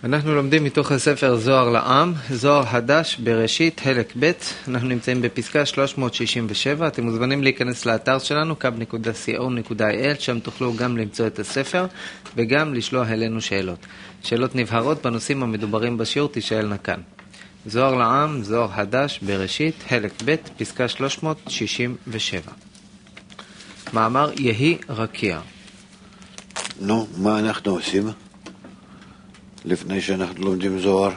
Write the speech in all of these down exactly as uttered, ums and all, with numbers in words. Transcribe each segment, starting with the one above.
אנחנו לומדים מתוך הספר זוהר לעם, זוהר חדש בראשית, חלק ב'. אנחנו נמצאים בפסקה שלוש מאות שישים ושבע. אתם מוזמנים להיכנס לאתר שלנו, קו נקודה סי או נקודה איי אל, שם תוכלו גם למצוא את הספר וגם לשלוח אלינו שאלות. שאלות נבהרות בנושאים המדוברים בשיעור תשאלנה כאן. זוהר לעם, זוהר חדש בראשית, חלק ב', פסקה שלוש מאות שישים ושבע. מאמר יהי רקיע. נו, מה אנחנו עושים? לפני שאנחנו לומדים זוהר.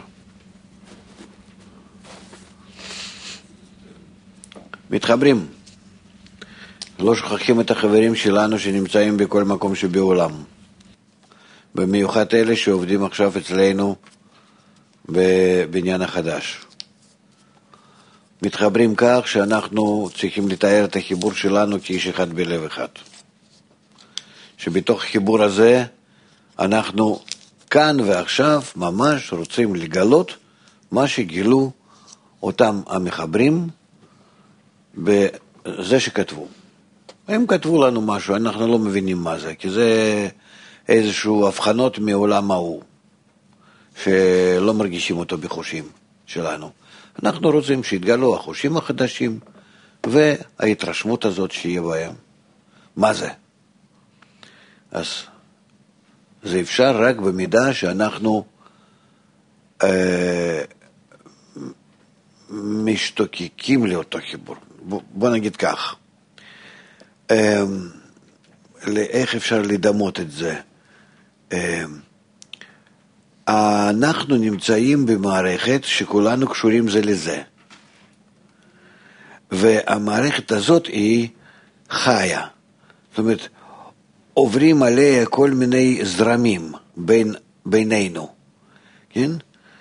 מתחברים. לא שוכחים את החברים שלנו שנמצאים בכל מקום שבעולם. במיוחד אלה שעובדים עכשיו אצלנו בבניין החדש. מתחברים כך שאנחנו צריכים לתאר את החיבור שלנו כאיש אחד בלב אחד. שבתוך החיבור הזה אנחנו כאן ועכשיו ממש רוצים לגלות מה שגילו אותם המחברים בזה שכתבו. הם כתבו לנו משהו, אנחנו לא מבינים מה זה, כי זה איזשהו הבחנות מעולם ההוא, שלא מרגישים אותו בחושים שלנו. אנחנו רוצים שיתגלו החושים החדשים, וההתרשמות הזאת שיהיה בהם. מה זה? אז זה אפשר רק במידה שאנחנו אה, משתוקקים לאותו חיבור. בוא, בוא נגיד כך. אה, איך אפשר לדמות את זה? אה, אנחנו נמצאים במערכת שכולנו קשורים זה לזה. והמערכת הזאת היא חיה. זאת אומרת, עוברים עליה כל מיני זרמים בין, בינינו, כן?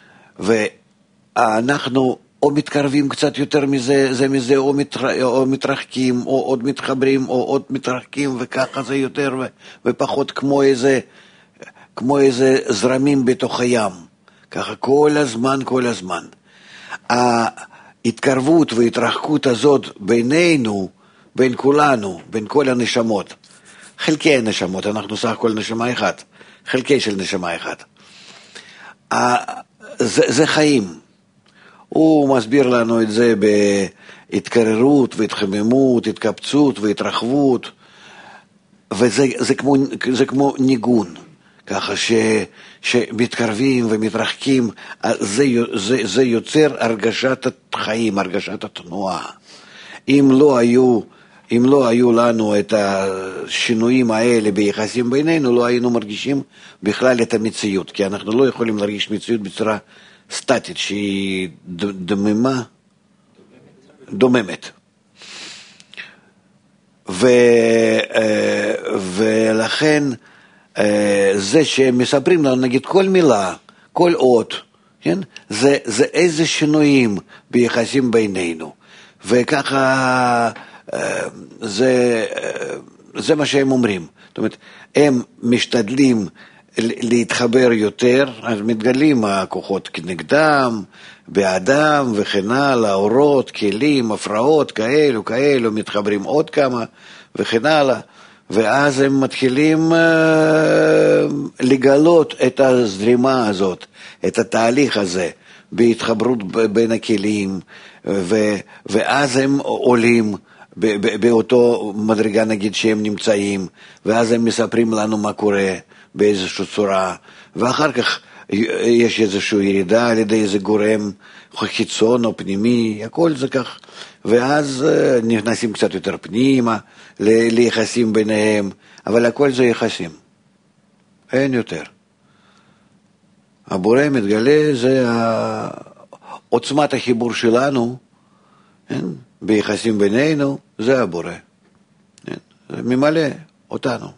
ואנחנו או מתקרבים קצת יותר מזה, זה מזה, או, מתר... או מתרחקים, או עוד מתחברים, או עוד מתרחקים, וככה זה יותר ו... ופחות כמו איזה, כמו איזה זרמים בתוך הים. ככה כל הזמן, כל הזמן. ההתקרבות וההתרחקות הזאת בינינו, בין כולנו, בין כל הנשמות, חלקי הנשמות, אנחנו סך הכל נשמה אחת, חלקי של נשמה אחת. זה, זה חיים. הוא מסביר לנו את זה בהתקררות והתחממות, התקבצות והתרחבות, וזה זה כמו, זה כמו ניגון, ככה ש, שמתקרבים ומתרחקים, זה, זה, זה יוצר הרגשת החיים, הרגשת התנועה. אם לא היו... אם לא היו לנו את השינויים האלה ביחסים בינינו, לא היינו מרגישים בכלל את המציאות, כי אנחנו לא יכולים להרגיש מציאות בצורה סטטית, שהיא דוממה, דוממת. ו, ולכן זה שהם מספרים לנו, נגיד כל מילה, כל אות, כן? זה, זה איזה שינויים ביחסים בינינו. וככה... זה, זה מה שהם אומרים. זאת אומרת, הם משתדלים להתחבר יותר, אז מתגלים הכוחות כנגדם, באדם וכן הלאה, אורות, כלים, הפרעות, כאלו, כאלו, מתחברים עוד כמה וכן הלאה, ואז הם מתחילים לגלות את הזרימה הזאת, את התהליך הזה, בהתחברות בין הכלים, ואז הם עולים, באותו מדרגה נגיד שהם נמצאים, ואז הם מספרים לנו מה קורה באיזושהי צורה, ואחר כך יש איזושהי ירידה על ידי איזה גורם חיצון או פנימי, הכל זה כך, ואז נכנסים קצת יותר פנימה ליחסים ביניהם, אבל הכל זה יחסים, אין יותר. הבורא מתגלה, זה עוצמת החיבור שלנו, אין? ביחסים בינינו, זה הבורא. זה ממלא אותנו.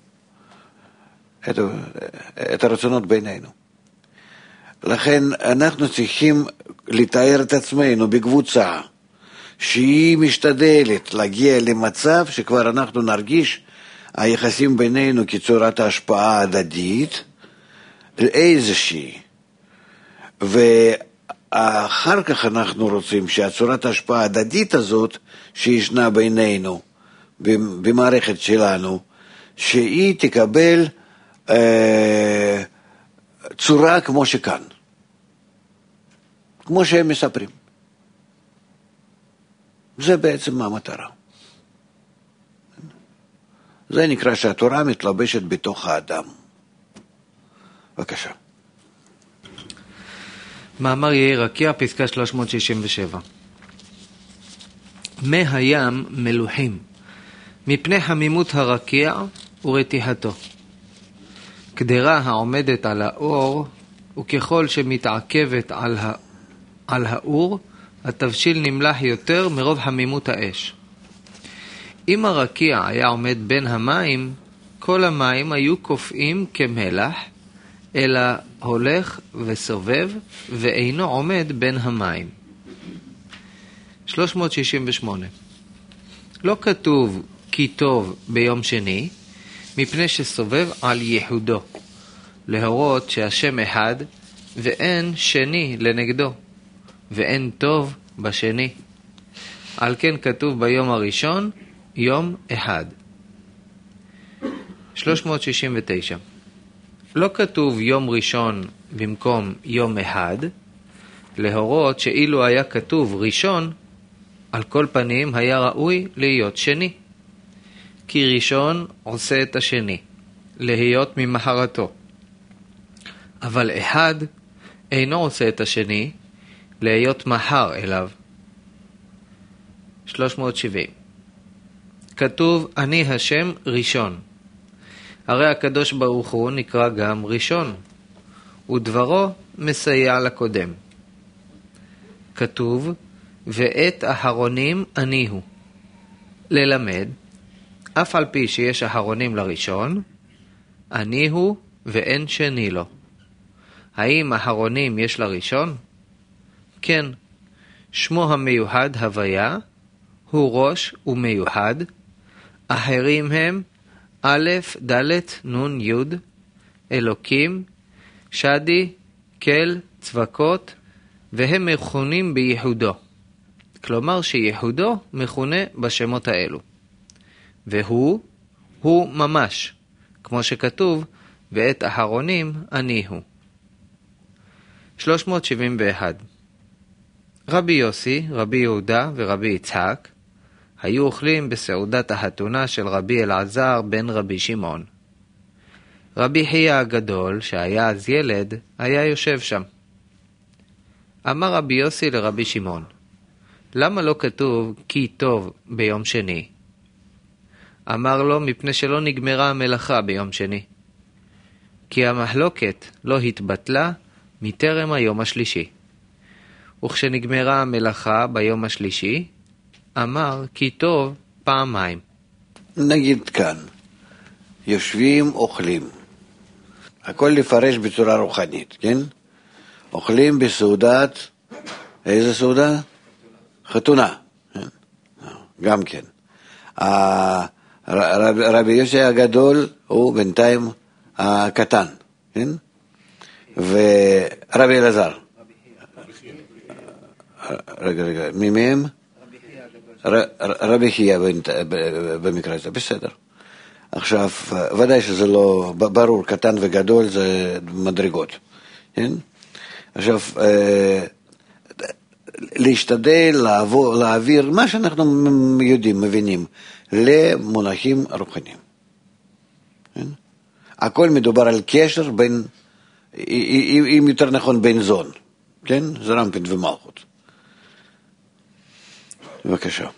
את, את הרצונות בינינו. לכן אנחנו צריכים לתאר את עצמנו בקבוצה, שהיא משתדלת להגיע למצב שכבר אנחנו נרגיש היחסים בינינו כצורת ההשפעה ההדדית, איזושהי. ו... אחר כך אנחנו רוצים שהצורת ההשפעה ההדדית הזאת שישנה בינינו, במערכת שלנו, שהיא תקבל אה, צורה כמו שכאן, כמו שהם מספרים. זה בעצם המטרה. זה נקרא שהתורה מתלבשת בתוך האדם. בבקשה. מאמר יאיר רקיע, פסקה שלוש מאות שישים ושבע. מי הים מלוחים, מפני חמימות הרקיע ורתיחתו. קדרה העומדת על האור, וככל שמתעכבת על, ה... על האור, התבשיל נמלח יותר מרוב חמימות האש. אם הרקיע היה עומד בין המים, כל המים היו קופאים כמלח, אלא הולך וסובב, ואינו עומד בין המים. שלוש מאות שישים ושמונה. לא כתוב כי טוב ביום שני, מפני שסובב על יחודו, להורות שהשם אחד, ואין שני לנגדו, ואין טוב בשני. על כן כתוב ביום הראשון, יום אחד. שלוש מאות שישים ותשע. לא כתוב יום ראשון במקום יום אחד, להורות שאילו היה כתוב ראשון, על כל פנים היה ראוי להיות שני. כי ראשון עושה את השני, להיות ממחרתו. אבל אחד אינו עושה את השני, להיות מחר אליו. שלוש מאות שבעים. כתוב אני השם ראשון. הרי הקדוש ברוך הוא נקרא גם ראשון, ודברו מסייע לקודם. כתוב ואת אחרונים אני הוא. ללמד, אף על פי שיש אחרונים לראשון, אני הוא ואין שני לו. האם אחרונים יש לראשון? כן, שמו המיוחד הוויה, הוא ראש ומיוחד, אחרים הם א', ד', נ', י', אלוקים, שדי, כל, צבקות, והם מכונים בייחודו. כלומר שייחודו מכונה בשמות האלו. והוא, הוא ממש, כמו שכתוב, ואת אחרונים אני הוא. שלוש מאות שבעים ואחת. רבי יוסי, רבי יהודה ורבי יצחק היו אוכלים בסעודת החתונה של רבי אלעזר בן רבי שמעון. רבי חייא הגדול, שהיה אז ילד, היה יושב שם. אמר רבי יוסי לרבי שמעון, למה לא כתוב כי טוב ביום שני? אמר לו, מפני שלא נגמרה המלאכה ביום שני. כי המחלוקת לא התבטלה מטרם היום השלישי. וכשנגמרה המלאכה ביום השלישי, אמר כי טוב פעמיים. נגיד כאן, יושבים, אוכלים. הכל לפרש בצורה רוחנית, כן? אוכלים בסעודת, איזה סעודה? חתונה. גם כן. רבי יוסי הגדול הוא בינתיים הקטן, כן? ורבי אלעזר. רגע, רגע, מי מהם? רבי חייא במקרה הזה, בסדר. עכשיו, ודאי שזה לא, ברור, קטן וגדול זה מדרגות, כן? עכשיו, להשתדל לעבור, להעביר מה שאנחנו יודעים, מבינים, למונחים רוחניים. כן? הכל מדובר על קשר בין, אם יותר נכון, בין זון, כן? זה רמפין ומלכות. בבקשה.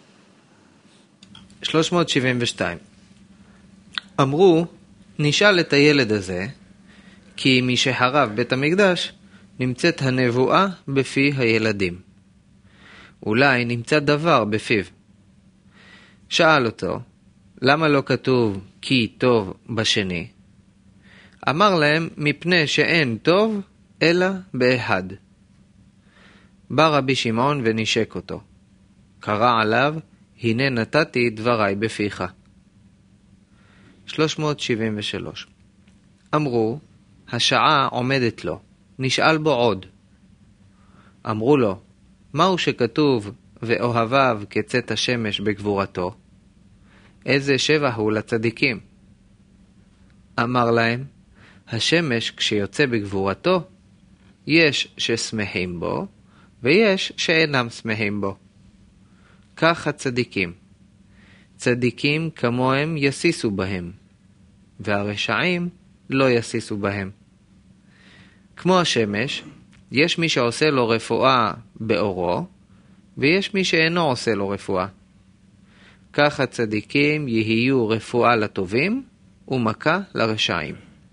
שלוש מאות שבעים ושתיים. אמרו, נשאל את הילד הזה, כי משחרב בית המקדש נמצאת הנבואה בפי הילדים. אולי נמצא דבר בפיו. שאל אותו, למה לא כתוב כי טוב בשני? אמר להם, מפני שאין טוב אלא באחד. בא רבי שמעון ונשק אותו. קרא עליו, הנה נתתי דבריי בפיך. שלוש מאות שבעים ושלוש. אמרו, השעה עומדת לו, נשאל בו עוד. אמרו לו, מהו שכתוב ואוהביו כצאת השמש בגבורתו? איזה שבח הוא לצדיקים? אמר להם, השמש כשיוצא בגבורתו, יש ששמחים בו, ויש שאינם שמחים בו. כך הצדיקים. צדיקים כמוהם יסיסו בהם, והרשעים לא יסיסו בהם. כמו השמש, יש מי שעושה לו רפואה באורו, ויש מי שאינו עושה לו רפואה. כך הצדיקים יהיו רפואה לטובים, ומכה לרשעים.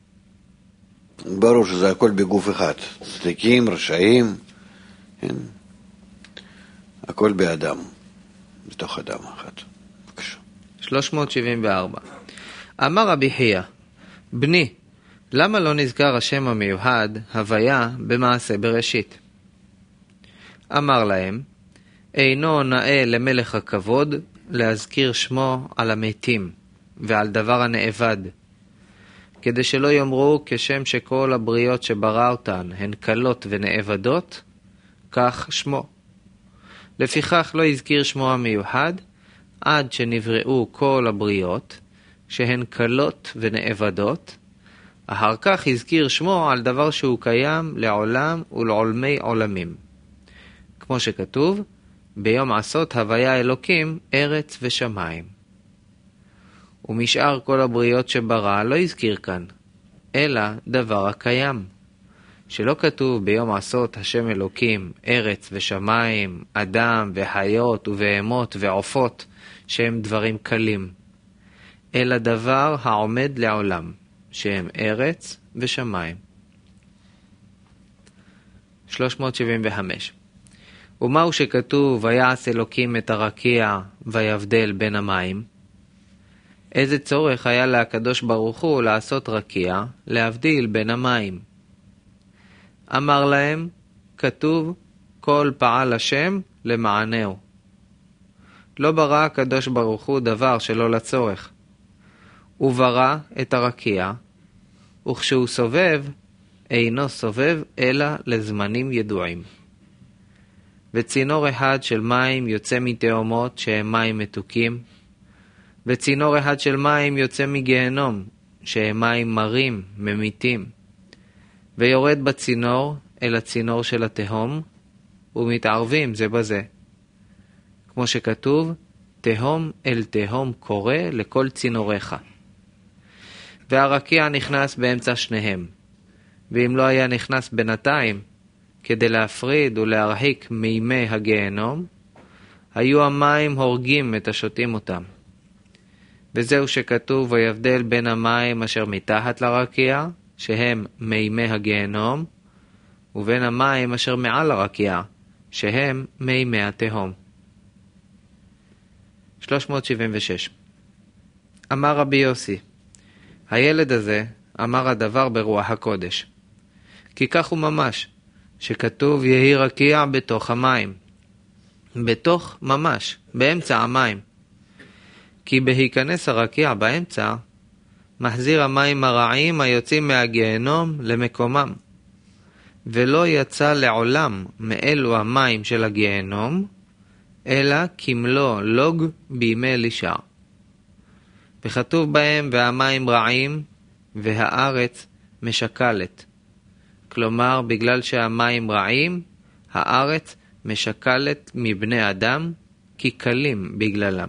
ברור שזה הכל בגוף אחד. צדיקים, רשעים, כן. הכל באדם, בתוך אדם אחד. בבקשה. שלוש מאות שבעים וארבע. אמר רבי חייא, בני, למה לא נזכר השם המיוחד, הוויה, במעשה בראשית? אמר להם, אינו נאה למלך הכבוד להזכיר שמו על המתים ועל דבר הנאבד, כדי שלא יאמרו כשם שכל הבריות שברא אותן הן קלות ונאבדות, כך שמו. לפיכך לא הזכיר שמו המיוחד עד שנבראו כל הבריות שהן קלות ונאבדות, אחר כך הזכיר שמו על דבר שהוא קיים לעולם ולעולמי עולמים. כמו שכתוב, ביום עשות הוויה אלוקים ארץ ושמיים. ומשאר כל הבריות שברא לא הזכיר כאן, אלא דבר הקיים, שלא כתוב ביום עשות השם אלוקים ארץ ושמיים, אדם וחיות ובהמות ועופות שהם דברים קלים, אלא דבר העומד לעולם, שהם ארץ ושמיים. שלוש מאות שבעים וחמש. ומהו שכתוב ויעש אלוקים את הרקיע ויבדל בין המים? איזה צורך היה להקדוש ברוך הוא לעשות רקיע, להבדיל בין המים? אמר להם, כתוב כל פעל השם למענהו. לא ברא הקדוש ברוך הוא דבר שלא לצורך. הוא ברא את הרקיע, וכשהוא סובב, אינו סובב אלא לזמנים ידועים. וצינור אחד של מים יוצא מתאומות שהם מים מתוקים, וצינור אחד של מים יוצא מגיהנום שהם מים מרים, ממיתים, ויורד בצינור אל הצינור של התהום, ומתערבים זה בזה. כמו שכתוב, תהום אל תהום קורא לכל צינוריך. והרקיע נכנס באמצע שניהם, ואם לא היה נכנס בינתיים, כדי להפריד ולהרחיק מימי הגיהנום, היו המים הורגים את השותים אותם. וזהו שכתוב ויבדל בין המים אשר מתחת לרקיע, שהם מימי הגיהנום, ובין המים אשר מעל הרקיע, שהם מימי התהום. שלוש מאות שבעים ושש. אמר רבי יוסי, הילד הזה אמר הדבר ברוח הקודש, כי כך הוא ממש, שכתוב יהי רקיע בתוך המים, בתוך ממש, באמצע המים. כי בהיכנס הרקיע באמצע, מחזיר המים הרעים היוצאים מהגיהנום למקומם, ולא יצא לעולם מאלו המים של הגיהנום, אלא כמלוא לוג בימי אלישע. וכתוב בהם והמים רעים והארץ משקלת. כלומר, בגלל שהמים רעים, הארץ משקלת מבני אדם, כי קלים בגללם.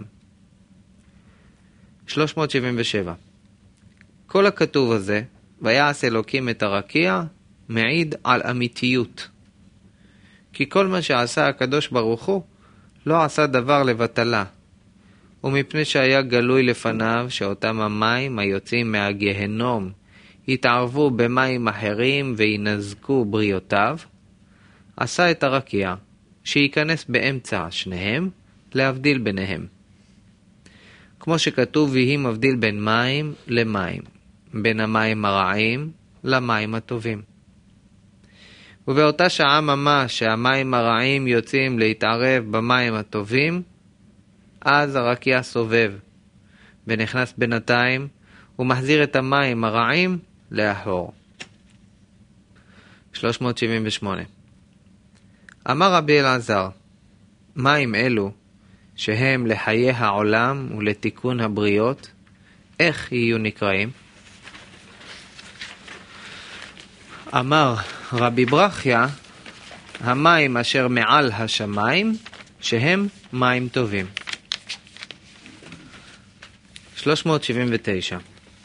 שלוש מאות שבעים ושבע. כל הכתוב הזה, ויעש אלוקים את הרקיע, מעיד על אמיתיות. כי כל מה שעשה הקדוש ברוך הוא, לא עשה דבר לבטלה. ומפני שהיה גלוי לפניו שאותם המים היוצאים מהגיהנום, התערבו במים אחרים וינזקו בריאותיו, עשה את הרקיע, שייכנס באמצע שניהם, להבדיל ביניהם. כמו שכתוב, ויהי מבדיל בין מים למים, בין המים הרעים למים הטובים. ובאותה שעה ממש שהמים הרעים יוצאים להתערב במים הטובים, אז הרקיע סובב, ונכנס בינתיים, ומחזיר את המים הרעים לאחור. שלוש מאות שבעים ושמונה. אמר רבי אלעזר, מים אלו, שהם לחיי העולם ולתיקון הבריות, איך יהיו נקראים? אמר רבי ברכיה, המים אשר מעל השמיים, שהם מים טובים. שלוש מאות שבעים ותשע.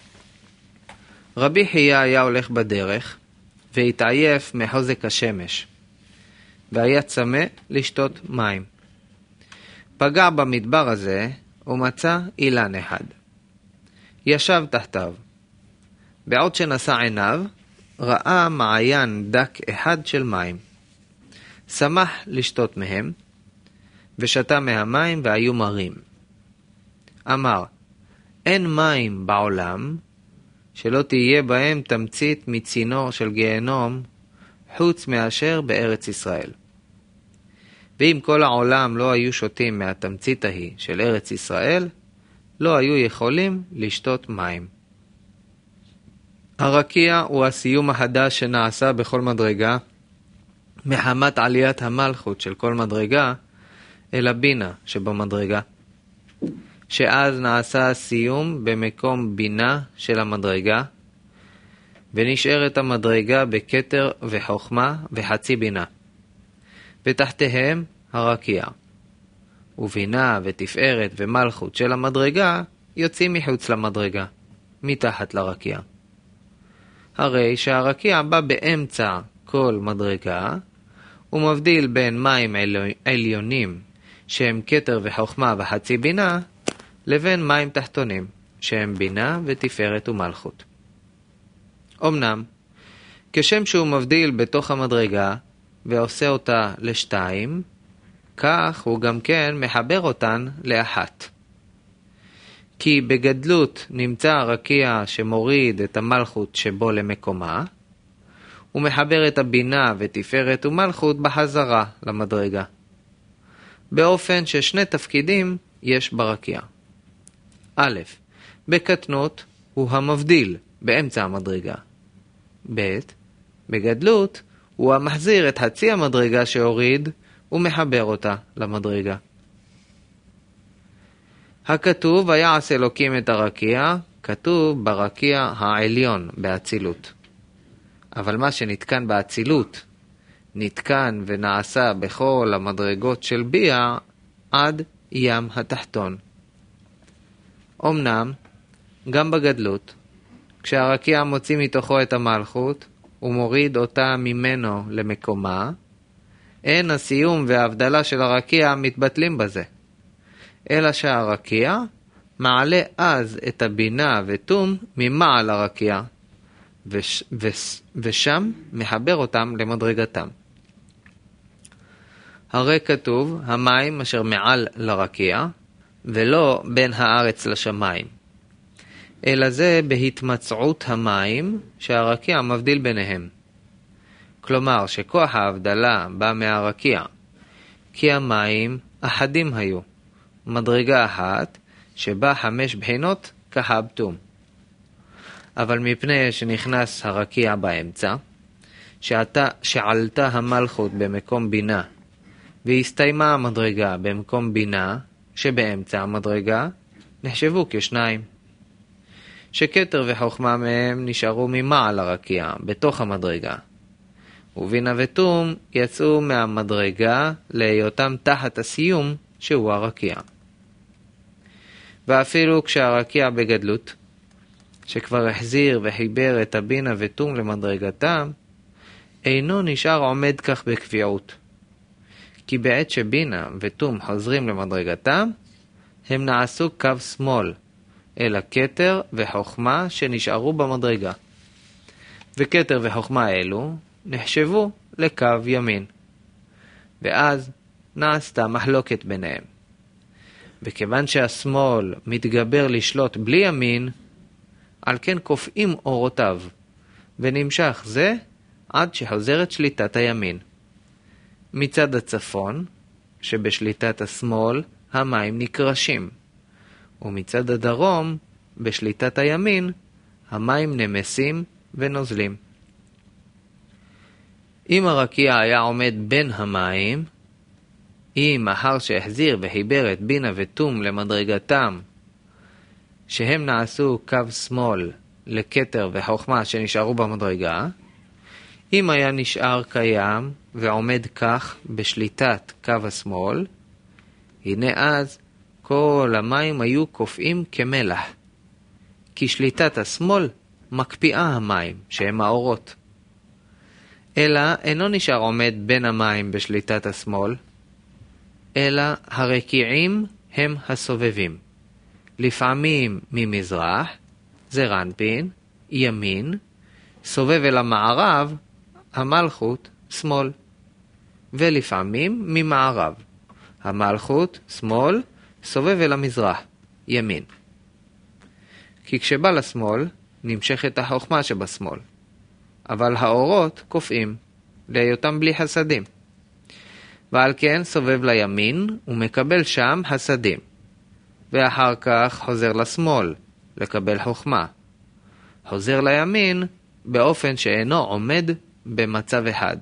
רבי חייא היה הולך בדרך, והתעייף מחוזק השמש, והיה צמא לשתות מים. פגע במדבר הזה, ומצא אילן אחד. ישב תחתיו. בעוד שנשא עיניו, ראה מעיין דק אחד של מים. שמח לשתות מהם, ושתה מהמים והיו מרים. אמר, אין מים בעולם, שלא תהיה בהם תמצית מצינור של גיהנום, חוץ מאשר בארץ ישראל. ואם כל העולם לא היו שותים מהתמצית ההיא של ארץ ישראל, לא היו יכולים לשתות מים. הרקיע הוא הסיום החדש שנעשה בכל מדרגה, מחמת עליית המלכות של כל מדרגה אל הבינה שבמדרגה, שאז נעשה הסיום במקום בינה של המדרגה, ונשארת המדרגה בכתר וחוכמה וחצי בינה, ותחתיהם הרקיע. ובינה ותפארת ומלכות של המדרגה יוצאים מחוץ למדרגה, מתחת לרקיע. הרי שהרקיע בא באמצע כל מדרגה, ומבדיל בין מים עליונים שהם כתר וחוכמה וחצי בינה, לבין מים תחתונים שהם בינה ותפארת ומלכות. אמנם, כשם שהוא מבדיל בתוך המדרגה ועושה אותה לשתיים, כך הוא גם כן מחבר אותן לאחת. כי בגדלות נמצא הרקיע שמוריד את המלכות שבו למקומה, ומחבר את הבינה ותפארת ומלכות בחזרה למדרגה, באופן ששני תפקידים יש ברקיע. א', בקטנות הוא המבדיל באמצע המדרגה. ב', בגדלות הוא המחזיר את חצי המדרגה שהוריד ומחבר אותה למדרגה. הכתוב ויעש אלוקים את הרקיע, כתוב ברקיע העליון באצילות. אבל מה שנתקן באצילות, נתקן ונעשה בכל המדרגות של ביאה עד ים התחתון. אמנם, גם בגדלות, כשהרקיע מוציא מתוכו את המלכות, ומוריד אותה ממנו למקומה, אין הסיום וההבדלה של הרקיע מתבטלים בזה, אלא שהרקיע מעלה אז את הבינה ותום ממעל הרקיע, וש, וש, ושם מחבר אותם למדרגתם. הרי כתוב המים אשר מעל לרקיע, ולא בין הארץ לשמיים, אלא זה בהתמצעות המים שהרקיע מבדיל ביניהם. כלומר שכוח ההבדלה בא מהרקיע, כי המים אחדים היו, מדרגה אחת שבה חמש בחינות כהבתום. אבל מפני שנכנס הרקיע באמצע, שעתה, שעלתה המלכות במקום בינה, והסתיימה המדרגה במקום בינה שבאמצע המדרגה, נחשבו כשניים. שכתר וחוכמה מהם נשארו ממעל הרקיע, בתוך המדרגה. ובינה ותום יצאו מהמדרגה להיותם תחת הסיום שהוא הרקיע. ואפילו כשהרקיע בגדלות, שכבר החזיר וחיבר את הבינה ותום למדרגתם, אינו נשאר עומד כך בקביעות. כי בעת שבינה ותום חוזרים למדרגתם, הם נעשו קו שמאל, אל הכתר וחוכמה שנשארו במדרגה. וכתר וחוכמה אלו נחשבו לקו ימין. ואז נעשתה מחלוקת ביניהם. וכיוון שהשמאל מתגבר לשלוט בלי ימין, על כן קופאים אורותיו, ונמשך זה עד שחוזרת שליטת הימין. מצד הצפון, שבשליטת השמאל, המים נקרשים, ומצד הדרום, בשליטת הימין, המים נמסים ונוזלים. אם הרקיע היה עומד בין המים, אם אחר שהחזיר וחיבר את בינה ותום למדרגתם, שהם נעשו קו שמאל לכתר וחוכמה שנשארו במדרגה, אם היה נשאר קיים ועומד כך בשליטת קו השמאל, הנה אז כל המים היו קופאים כמלח, כי שליטת השמאל מקפיאה המים שהם האורות. אלא אינו נשאר עומד בין המים בשליטת השמאל, אלא הרקיעים הם הסובבים. לפעמים ממזרח, זה רנפין, ימין, סובב אל המערב, המלכות, שמאל. ולפעמים ממערב, המלכות, שמאל, סובב אל המזרח, ימין. כי כשבא לשמאל, נמשכת החוכמה שבשמאל. אבל האורות קופאים, להיותם בלי חסדים. ועל כן סובב לימין ומקבל שם חסדים. ואחר כך חוזר לשמאל, לקבל חוכמה. חוזר לימין באופן שאינו עומד במצב אחד.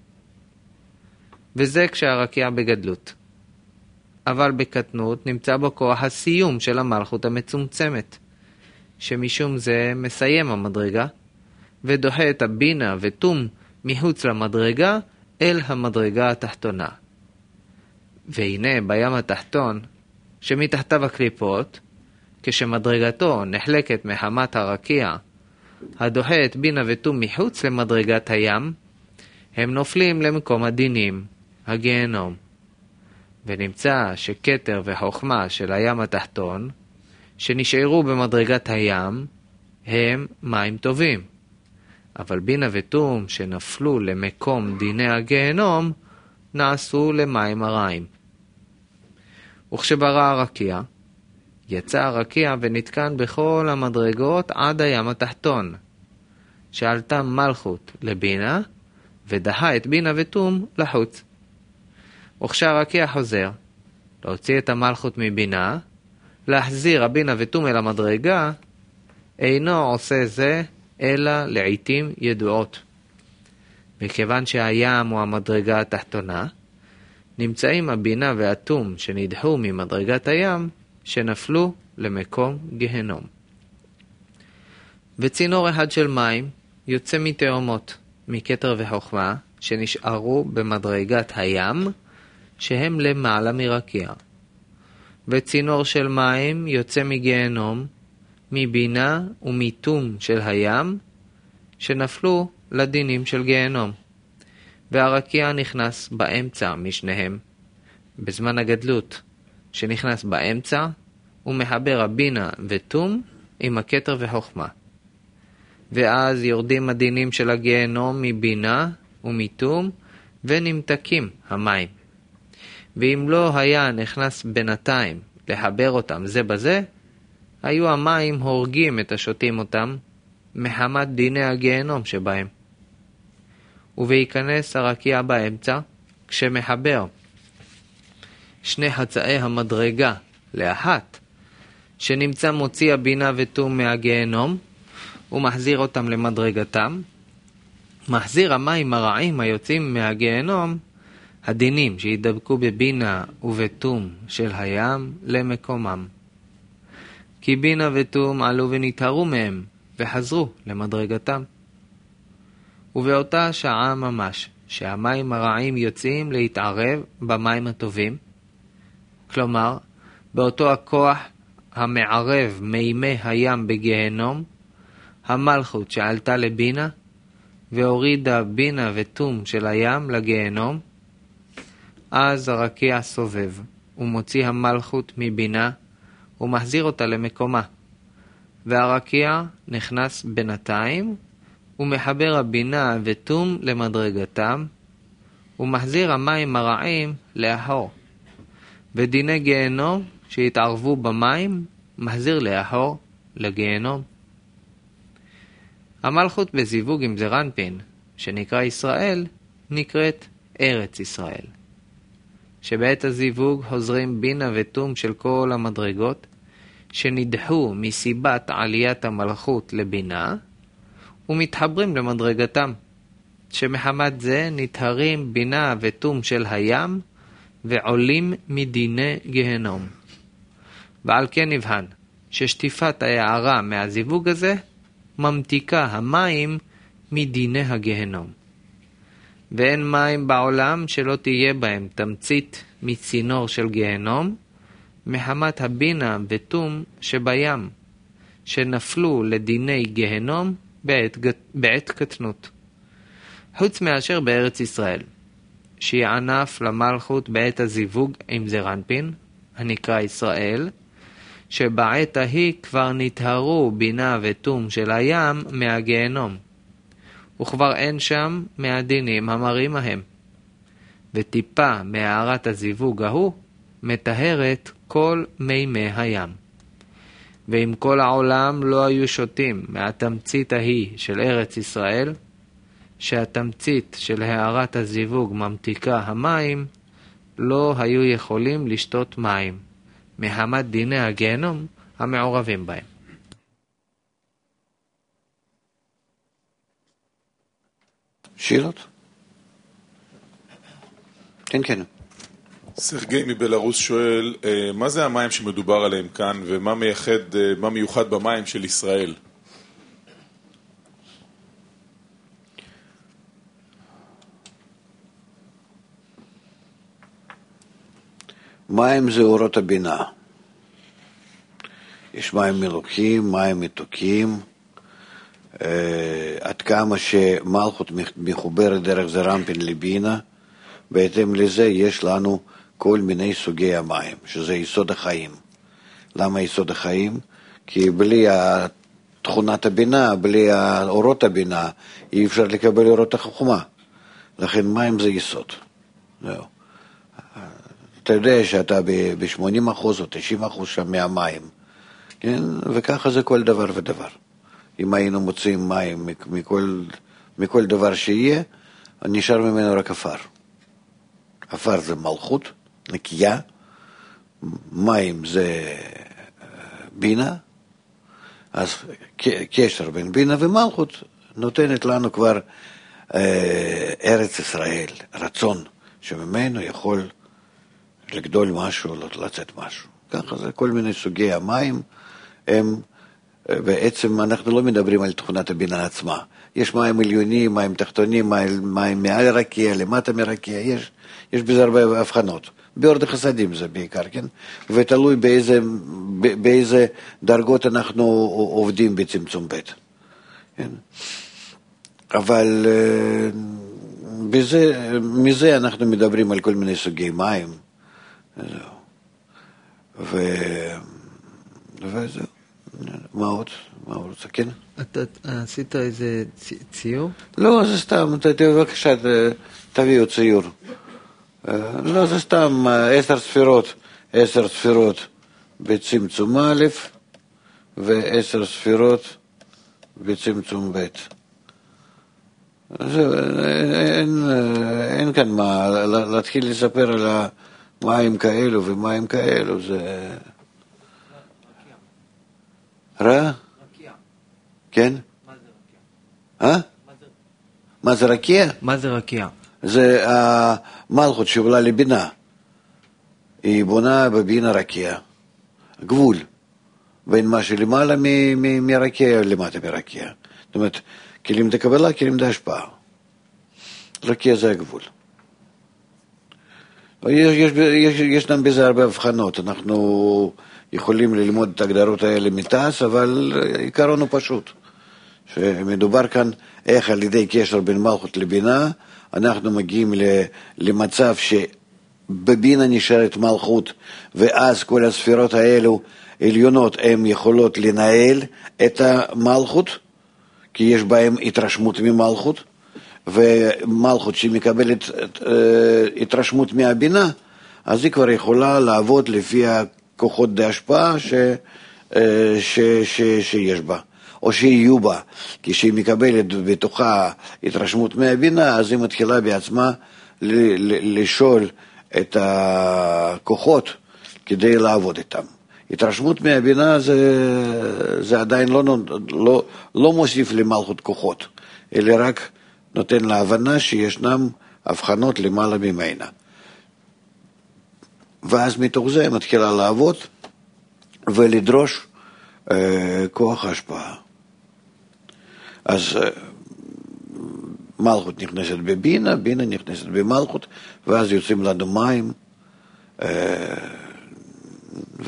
וזה כשהרקיע בגדלות. אבל בקטנות נמצא בו כוח הסיום של המלכות המצומצמת, שמשום זה מסיים המדרגה, ודוחה את הבינה ותום מחוץ למדרגה אל המדרגה התחתונה. והנה בים התחתון, שמתחתיו הקליפות, כשמדרגתו נחלקת מחמת הרקיע, הדוחה את בינה ותום מחוץ למדרגת הים, הם נופלים למקום הדינים, הגיהנום. ונמצא שכתר וחוכמה של הים התחתון, שנשארו במדרגת הים, הם מים טובים. אבל בינה ותום שנפלו למקום דיני הגיהנום, נעשו למים הרעים. וכשברא הרקיע, יצא הרקיע ונתקן בכל המדרגות עד הים התחתון, שעלתה מלכות לבינה, ודחה את בינה ותום לחוץ. וכשהרקיע חוזר, להוציא את המלכות מבינה, להחזיר הבינה ותום אל המדרגה, אינו עושה זה אלא לעתים ידועות. מכיוון שהים הוא המדרגה התחתונה, נמצאים הבינה והתום שנדחו ממדרגת הים, שנפלו למקום גהנום. וצינור אחד של מים יוצא מתאומות, מכתר וחוכמה, שנשארו במדרגת הים, שהם למעלה מרקיע. וצינור של מים יוצא מגיהנום, מבינה ומתום של הים, שנפלו לדינים של גיהנום. והרקיע נכנס באמצע משניהם, בזמן הגדלות, שנכנס באמצע, ומחבר הבינה ותום עם הכתר וחוכמה. ואז יורדים הדינים של הגיהנום מבינה ומתום, ונמתקים המים. ואם לא היה נכנס בינתיים לחבר אותם זה בזה, היו המים הורגים את השותים אותם, מחמת דיני הגיהנום שבהם. ובהיכנס הרקיע באמצע, כשמחבר שני חצאי המדרגה לאחת, שנמצא מוציא הבינה ותום מהגיהנום, ומחזיר אותם למדרגתם, מחזיר המים הרעים היוצאים מהגיהנום, הדינים שידבקו בבינה ובתום של הים למקומם. כי בינה ותום עלו ונתהרו מהם, וחזרו למדרגתם. ובאותה שעה ממש, שהמים הרעים יוצאים להתערב במים הטובים, כלומר, באותו הכוח המערב מימי הים בגיהנום, המלכות שעלתה לבינה, והורידה בינה ותום של הים לגיהנום, אז הרקיע סובב, ומוציא המלכות מבינה, ומחזיר אותה למקומה. והרקיע נכנס בינתיים, ומחבר הבינה ותום למדרגתם, ומחזיר המים הרעים לאחור. ודיני גיהנום שהתערבו במים, מחזיר לאחור לגיהנום. המלכות בזיווג עם זרנפין, שנקרא ישראל, נקראת ארץ ישראל. שבעת הזיווג חוזרים בינה ותום של כל המדרגות, שנדחו מסיבת עליית המלכות לבינה, ומתחברים למדרגתם, שמחמת זה נטהרים בינה ותום של הים, ועולים מדיני גיהנום. ועל כן נבחן, ששטיפת ההערה מהזיווג הזה, ממתיקה המים מדיני הגיהנום. ואין מים בעולם שלא תהיה בהם תמצית מצינור של גיהנום, מחמת הבינה ותום שבים, שנפלו לדיני גיהנום בעת, בעת קטנות. חוץ מאשר בארץ ישראל, שהיא ענף למלכות בעת הזיווג עם זרנפין, הנקרא ישראל, שבעת ההיא כבר נטהרו בינה ותום של הים מהגיהנום, וכבר אין שם מהדינים המרים ההם, וטיפה מהערת הזיווג ההוא מטהרת כל מימי הים. ואם כל העולם לא היו שותים מהתמצית ההיא של ארץ ישראל, שהתמצית של הערת הזיווג ממתיקה המים, לא היו יכולים לשתות מים, מחמת דיני הגיהנום המעורבים בהם. שאלות? כן, כן. סרגי מבלרוס שואל, מה זה המים שמדובר עליהם כאן, ומה מייחד, מה מיוחד במים של ישראל? מים זה אורות הבינה. יש מים מלוכים, מים מתוקים, עד כמה שמלכות מחוברת דרך זרנפין לבינה, בהתאם לזה יש לנו כל מיני סוגי המים, שזה יסוד החיים. למה יסוד החיים? כי בלי תכונת הבינה, בלי אורות הבינה, אי אפשר לקבל אורות החוכמה. לכן מים זה יסוד. זהו. אתה יודע שאתה ב-שמונים אחוז או תשעים אחוז שם מהמים, כן? וככה זה כל דבר ודבר. אם היינו מוצאים מים מכל, מכל דבר שיהיה, נשאר ממנו רק אפר. אפר זה מלכות, נקייה, מים זה בינה, אז קשר בין בינה ומלכות נותנת לנו כבר אה, ארץ ישראל, רצון שממנו יכול לגדול משהו, לצאת משהו. ככה זה כל מיני סוגי המים, הם בעצם אנחנו לא מדברים על תכונת הבינה עצמה. יש מים עליונים, מים תחתונים, מים, מים מעל הרקיע, למטה מרקיע, יש, יש בזה הרבה הבחנות. ביורד החסדים זה בעיקר, כן? ותלוי באיזה, באיזה דרגות אנחנו עובדים בצמצום ב'. כן? אבל בזה, מזה אנחנו מדברים על כל מיני סוגי מים. ו... וזהו. מה עוד? מה עוד רוצה? כן? אתה עשית איזה ציור? לא, זה סתם, בבקשה, תביאו ציור. לא, זה סתם עשר ספירות, עשר ספירות בצמצום א' ועשר ספירות בצמצום ב'. אין, אין כאן מה, להתחיל לספר על המים כאלו ומים כאלו, זה... רע? כן? מה זה רקיע? אה? מה זה רקיע? מה זה רקיע? זה המלכות שעולה לבינה. היא בונה בבינה רקיע. גבול. בין מה שלמעלה מרקיע למטה מרקיע. זאת אומרת, כלים דקבלה, כלים דהשפעה. רקיע זה הגבול. יש, יש, יש, ישנם בזה הרבה הבחנות. אנחנו יכולים ללמוד את ההגדרות האלה מתעש, אבל עיקרון הוא פשוט. שמדובר כאן איך על ידי קשר בין מלכות לבינה, אנחנו מגיעים למצב שבבינה נשארת מלכות, ואז כל הספירות האלו עליונות הן יכולות לנהל את המלכות, כי יש בהם התרשמות ממלכות, ומלכות שמקבלת התרשמות מהבינה, אז היא כבר יכולה לעבוד לפי הכוחות דהשפעה ש, ש, ש, שיש בה, או שיהיו בה. כשהיא מקבלת בתוכה התרשמות מהבינה, אז היא מתחילה בעצמה לשאול את הכוחות כדי לעבוד איתם. התרשמות מהבינה זה, זה עדיין לא, לא, לא מוסיף למלכות כוחות, אלא רק נותן להבנה שישנם הבחנות למעלה ממנה. ואז מתוך זה מתחילה לעבוד ולדרוש אה, כוח ההשפעה. אז אה, מלכות נכנסת בבינה, בינה נכנסת במלכות, ואז יוצאים לנו מים, ו...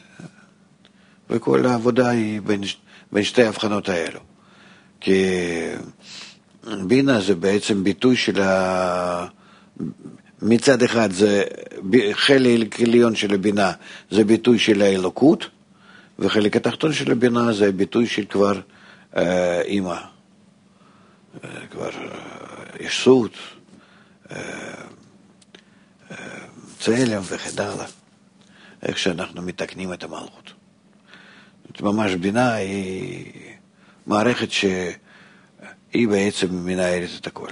וכל העבודה היא בין, בין שתי ההבחנות האלו. כי בינה זה בעצם ביטוי של ה... מצד אחד זה חלק עליון של הבינה, זה ביטוי של האלוקות, וחלק התחתון של הבינה זה ביטוי של כבר אה, אימא, אה, כבר אה, ישות, אה, אה, צלם וכן הלאה, איך שאנחנו מתקנים את המלכות. ממש בינה היא מערכת שהיא בעצם מנהלת את הכל.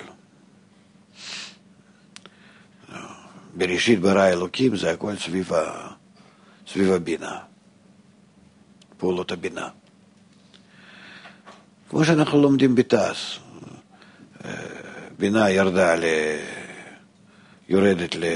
בראשית ברא אלוקים זה הכל סביב, ה... סביב הבינה, פעולות הבינה. כמו שאנחנו לומדים בתעש, בינה ירדה ל... יורדת ל...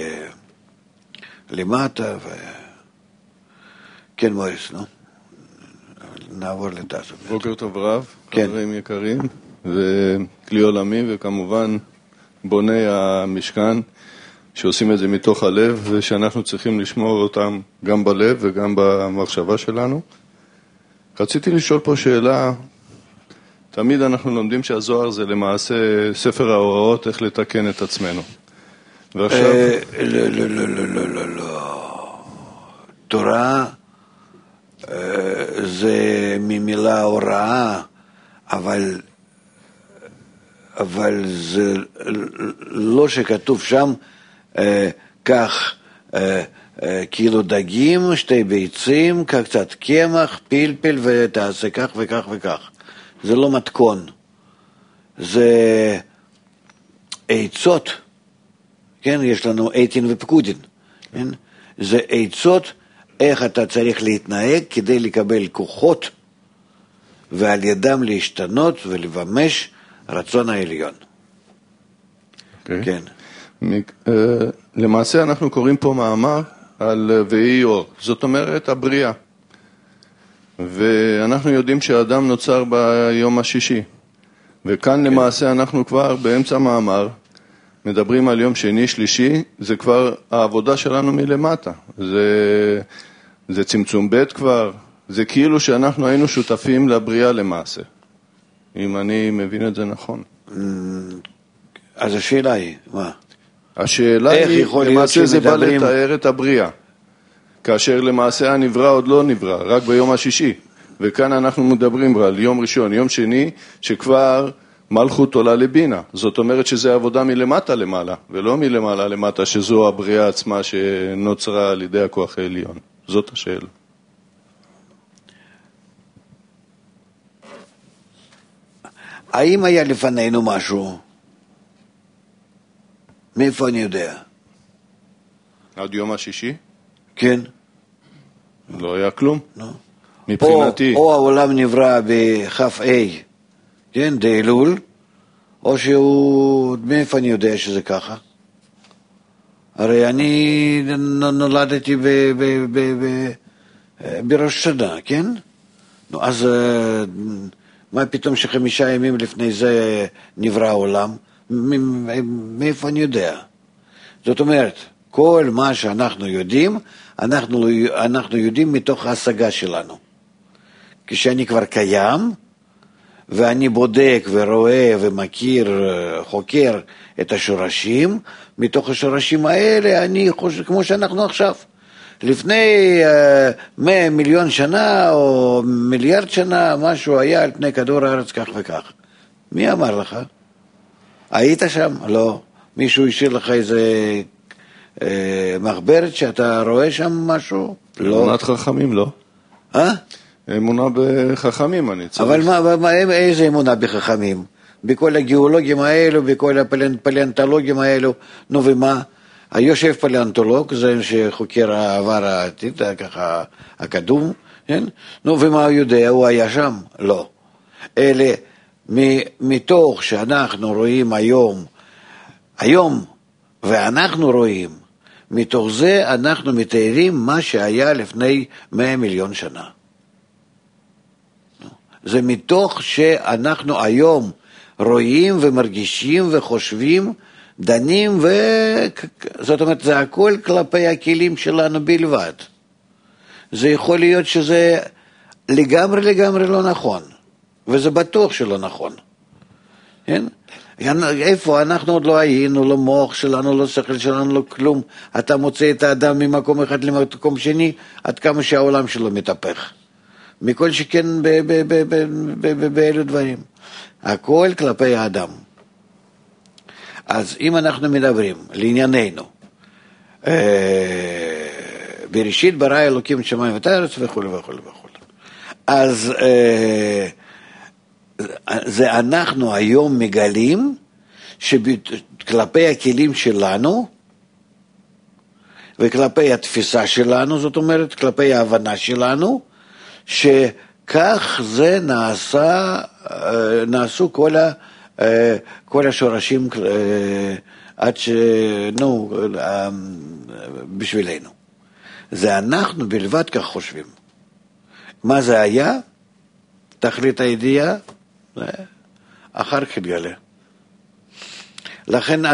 למטה, ו... כן מוריס, נו? נעבור לתעש. בוקר טוב רב, כן. חברים יקרים, וכלי עולמי, וכמובן בוני המשכן, שעושים את זה מתוך הלב, ושאנחנו צריכים לשמור אותם גם בלב וגם במחשבה שלנו. רציתי לשאול פה שאלה, תמיד אנחנו לומדים שהזוהר זה למעשה ספר ההוראות איך לתקן את עצמנו. ועכשיו... לא, לא, לא, לא, לא, לא, לא. תורה זה ממילה הוראה, אבל, אבל זה לא שכתוב שם, כך כאילו דגים, שתי ביצים, קצת קמח, פלפל ותעשה כך וכך וכך. זה לא מתכון, זה עצות, כן? יש לנו עתין ופקודין, כן? זה עצות איך אתה צריך להתנהג כדי לקבל כוחות ועל ידם להשתנות ולבמש רצון העליון. Okay. כן. למעשה אנחנו קוראים פה מאמר על ויהי אור, זאת אומרת הבריאה, ואנחנו יודעים שהאדם נוצר ביום השישי, וכאן okay. למעשה אנחנו כבר באמצע מאמר, מדברים על יום שני שלישי, זה כבר העבודה שלנו מלמטה, זה, זה צמצום בית כבר, זה כאילו שאנחנו היינו שותפים לבריאה למעשה, אם אני מבין את זה נכון. אז השאלה היא, מה? השאלה היא, למעשה זה בא לתאר את הבריאה, כאשר למעשה הנברא עוד לא נברא, רק ביום השישי, וכאן אנחנו מדברים על יום ראשון, יום שני, שכבר מלכות עולה לבינה, זאת אומרת שזה עבודה מלמטה למעלה, ולא מלמעלה למטה, שזו הבריאה עצמה שנוצרה על ידי הכוח העליון, זאת השאלה. האם היה לפנינו משהו? מאיפה אני יודע? עד יום השישי? כן. לא היה כלום. לא. מבחינתי. או, או העולם נברא בכף A, כן, דאלול, או שהוא, מאיפה אני יודע שזה ככה? הרי אני נולדתי ב, ב, ב, ב, בראש שנה, כן? נו, אז מה פתאום שחמישה ימים לפני זה נברא העולם? מאיפה אני יודע? זאת אומרת, כל מה שאנחנו יודעים, אנחנו, אנחנו יודעים מתוך ההשגה שלנו. כשאני כבר קיים, ואני בודק ורואה ומכיר, חוקר את השורשים, מתוך השורשים האלה אני חושב, כמו שאנחנו עכשיו. לפני מאה מיליון שנה או מיליארד שנה, משהו היה על פני כדור הארץ כך וכך. מי אמר לך? היית שם? לא. מישהו השאיר לך איזה אה, מחברת שאתה רואה שם משהו? לא. אמונת חכמים, לא. אה? אמונה בחכמים אני צריך. אבל מה, מה, איזה אמונה בחכמים? בכל הגיאולוגים האלו, בכל הפלנטולוגים האלו, נו ומה? היושב פלנטולוג, זה שחוקר העבר העתיד, ככה הקדום, כן? נו ומה הוא יודע? הוא היה שם? לא. אלה, מתוך שאנחנו רואים היום, היום, ואנחנו רואים, מתוך זה אנחנו מתארים מה שהיה לפני מאה מיליון שנה. זה מתוך שאנחנו היום רואים ומרגישים וחושבים, דנים, ו... זאת אומרת, זה הכל כלפי הכלים שלנו בלבד. זה יכול להיות שזה לגמרי לגמרי לא נכון, וזה בטוח שלא נכון. כן? איפה אנחנו עוד לא היינו, לא מוח שלנו, לא שכל שלנו, לא כלום. אתה מוצא את האדם ממקום אחד למקום שני, עד כמה שהעולם שלו מתהפך. מכל שכן באלו דברים. הכל כלפי האדם. אז אם אנחנו מדברים לענייננו, בראשית ברא אלוקים את שמיים ואת הארץ וכו' וכו' וכו'. אז זה אנחנו היום מגלים שכלפי הכלים שלנו וכלפי התפיסה שלנו, זאת אומרת כלפי ההבנה שלנו, שכך זה נעשה, נעשו כל, ה, כל השורשים עד ש... נו, בשבילנו. זה אנחנו בלבד כך חושבים. מה זה היה? תכלית הידיעה? אחר כך יתגלה. לכן,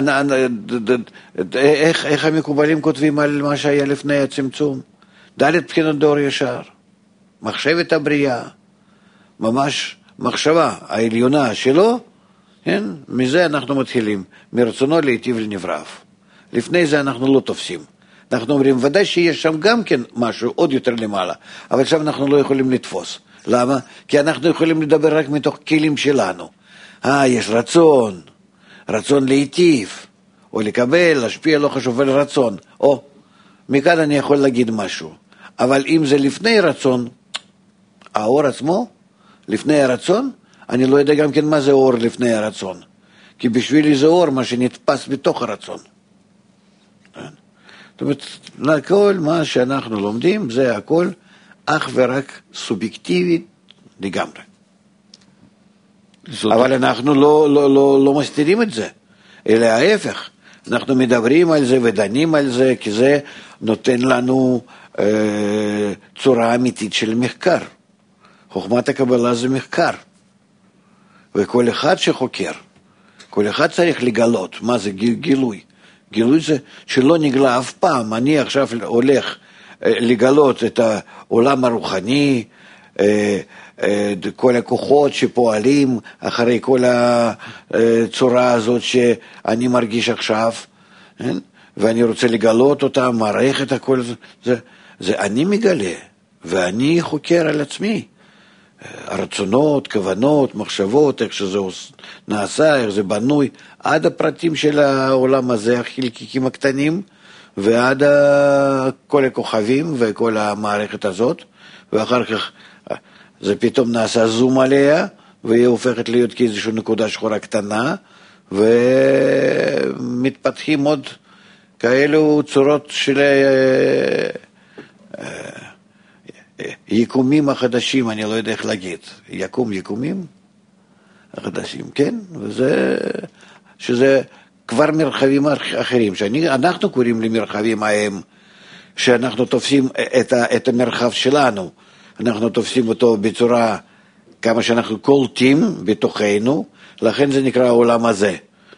איך, איך המקובלים כותבים על מה שהיה לפני הצמצום? ד' בחינות דור ישר. מחשבת הבריאה, ממש מחשבה העליונה שלו, כן? מזה אנחנו מתחילים, מרצונו להיטיב לנבראיו. לפני זה אנחנו לא תופסים. אנחנו אומרים, ודאי שיש שם גם כן משהו עוד יותר למעלה, אבל שם אנחנו לא יכולים לתפוס. למה? כי אנחנו יכולים לדבר רק מתוך כלים שלנו. אה, יש רצון, רצון להיטיב, או לקבל, להשפיע, לא חשוב, על רצון. או, מכאן אני יכול להגיד משהו. אבל אם זה לפני רצון, האור עצמו, לפני הרצון, אני לא יודע גם כן מה זה אור לפני הרצון. כי בשבילי זה אור מה שנתפס בתוך הרצון. זאת אומרת, לכל מה שאנחנו לומדים, זה הכל אך ורק סובייקטיבי לגמרי. זאת... אבל אנחנו לא, לא, לא, לא מסתירים את זה, אלא ההפך. אנחנו מדברים על זה ודנים על זה, כי זה נותן לנו אה, צורה אמיתית של מחקר. חוכמת הקבלה זה מחקר. וכל אחד שחוקר, כל אחד צריך לגלות מה זה גילוי. גילוי זה שלא נגלה אף פעם. אני עכשיו הולך לגלות את העולם הרוחני, כל הכוחות שפועלים אחרי כל הצורה הזאת שאני מרגיש עכשיו, ואני רוצה לגלות אותה, מערכת הכל זה, זה אני מגלה, ואני חוקר על עצמי. הרצונות, כוונות, מחשבות, איך שזה נעשה, איך זה בנוי, עד הפרטים של העולם הזה, החלקיקים הקטנים, ועד כל הכוכבים וכל המערכת הזאת, ואחר כך זה פתאום נעשה זום עליה, והיא הופכת להיות כאיזושהי נקודה שחורה קטנה, ומתפתחים עוד כאלו צורות של יקומים החדשים, אני לא יודע איך להגיד, יקום יקומים החדשים, כן? וזה, שזה כבר מרחבים אחרים, שאנחנו קוראים למרחבים ההם, שאנחנו תופסים את, ה, את המרחב שלנו, אנחנו תופסים אותו בצורה, כמה שאנחנו קולטים בתוכנו, לכן זה נקרא העולם הזה.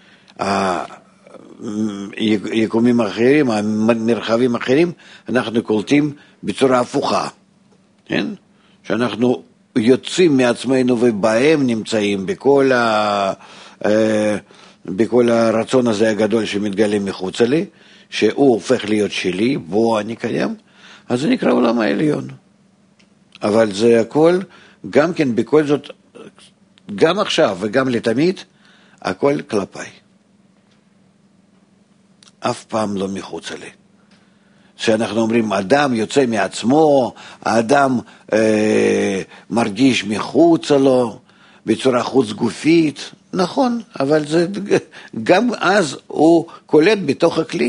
היקומים אחרים, המרחבים אחרים, אנחנו קולטים בצורה הפוכה. כן? שאנחנו יוצאים מעצמנו ובהם נמצאים בכל, ה, בכל הרצון הזה הגדול שמתגלה מחוץ לי, שהוא הופך להיות שלי, בו אני קיים, אז זה נקרא עולם העליון. אבל זה הכל, גם כן בכל זאת, גם עכשיו וגם לתמיד, הכל כלפיי. אף פעם לא מחוץ לי. שאנחנו אומרים, אדם יוצא מעצמו, האדם אה, מרגיש מחוץ לו, בצורה חוץ גופית, נכון, אבל זה, גם אז הוא קולט בתוך הכלי.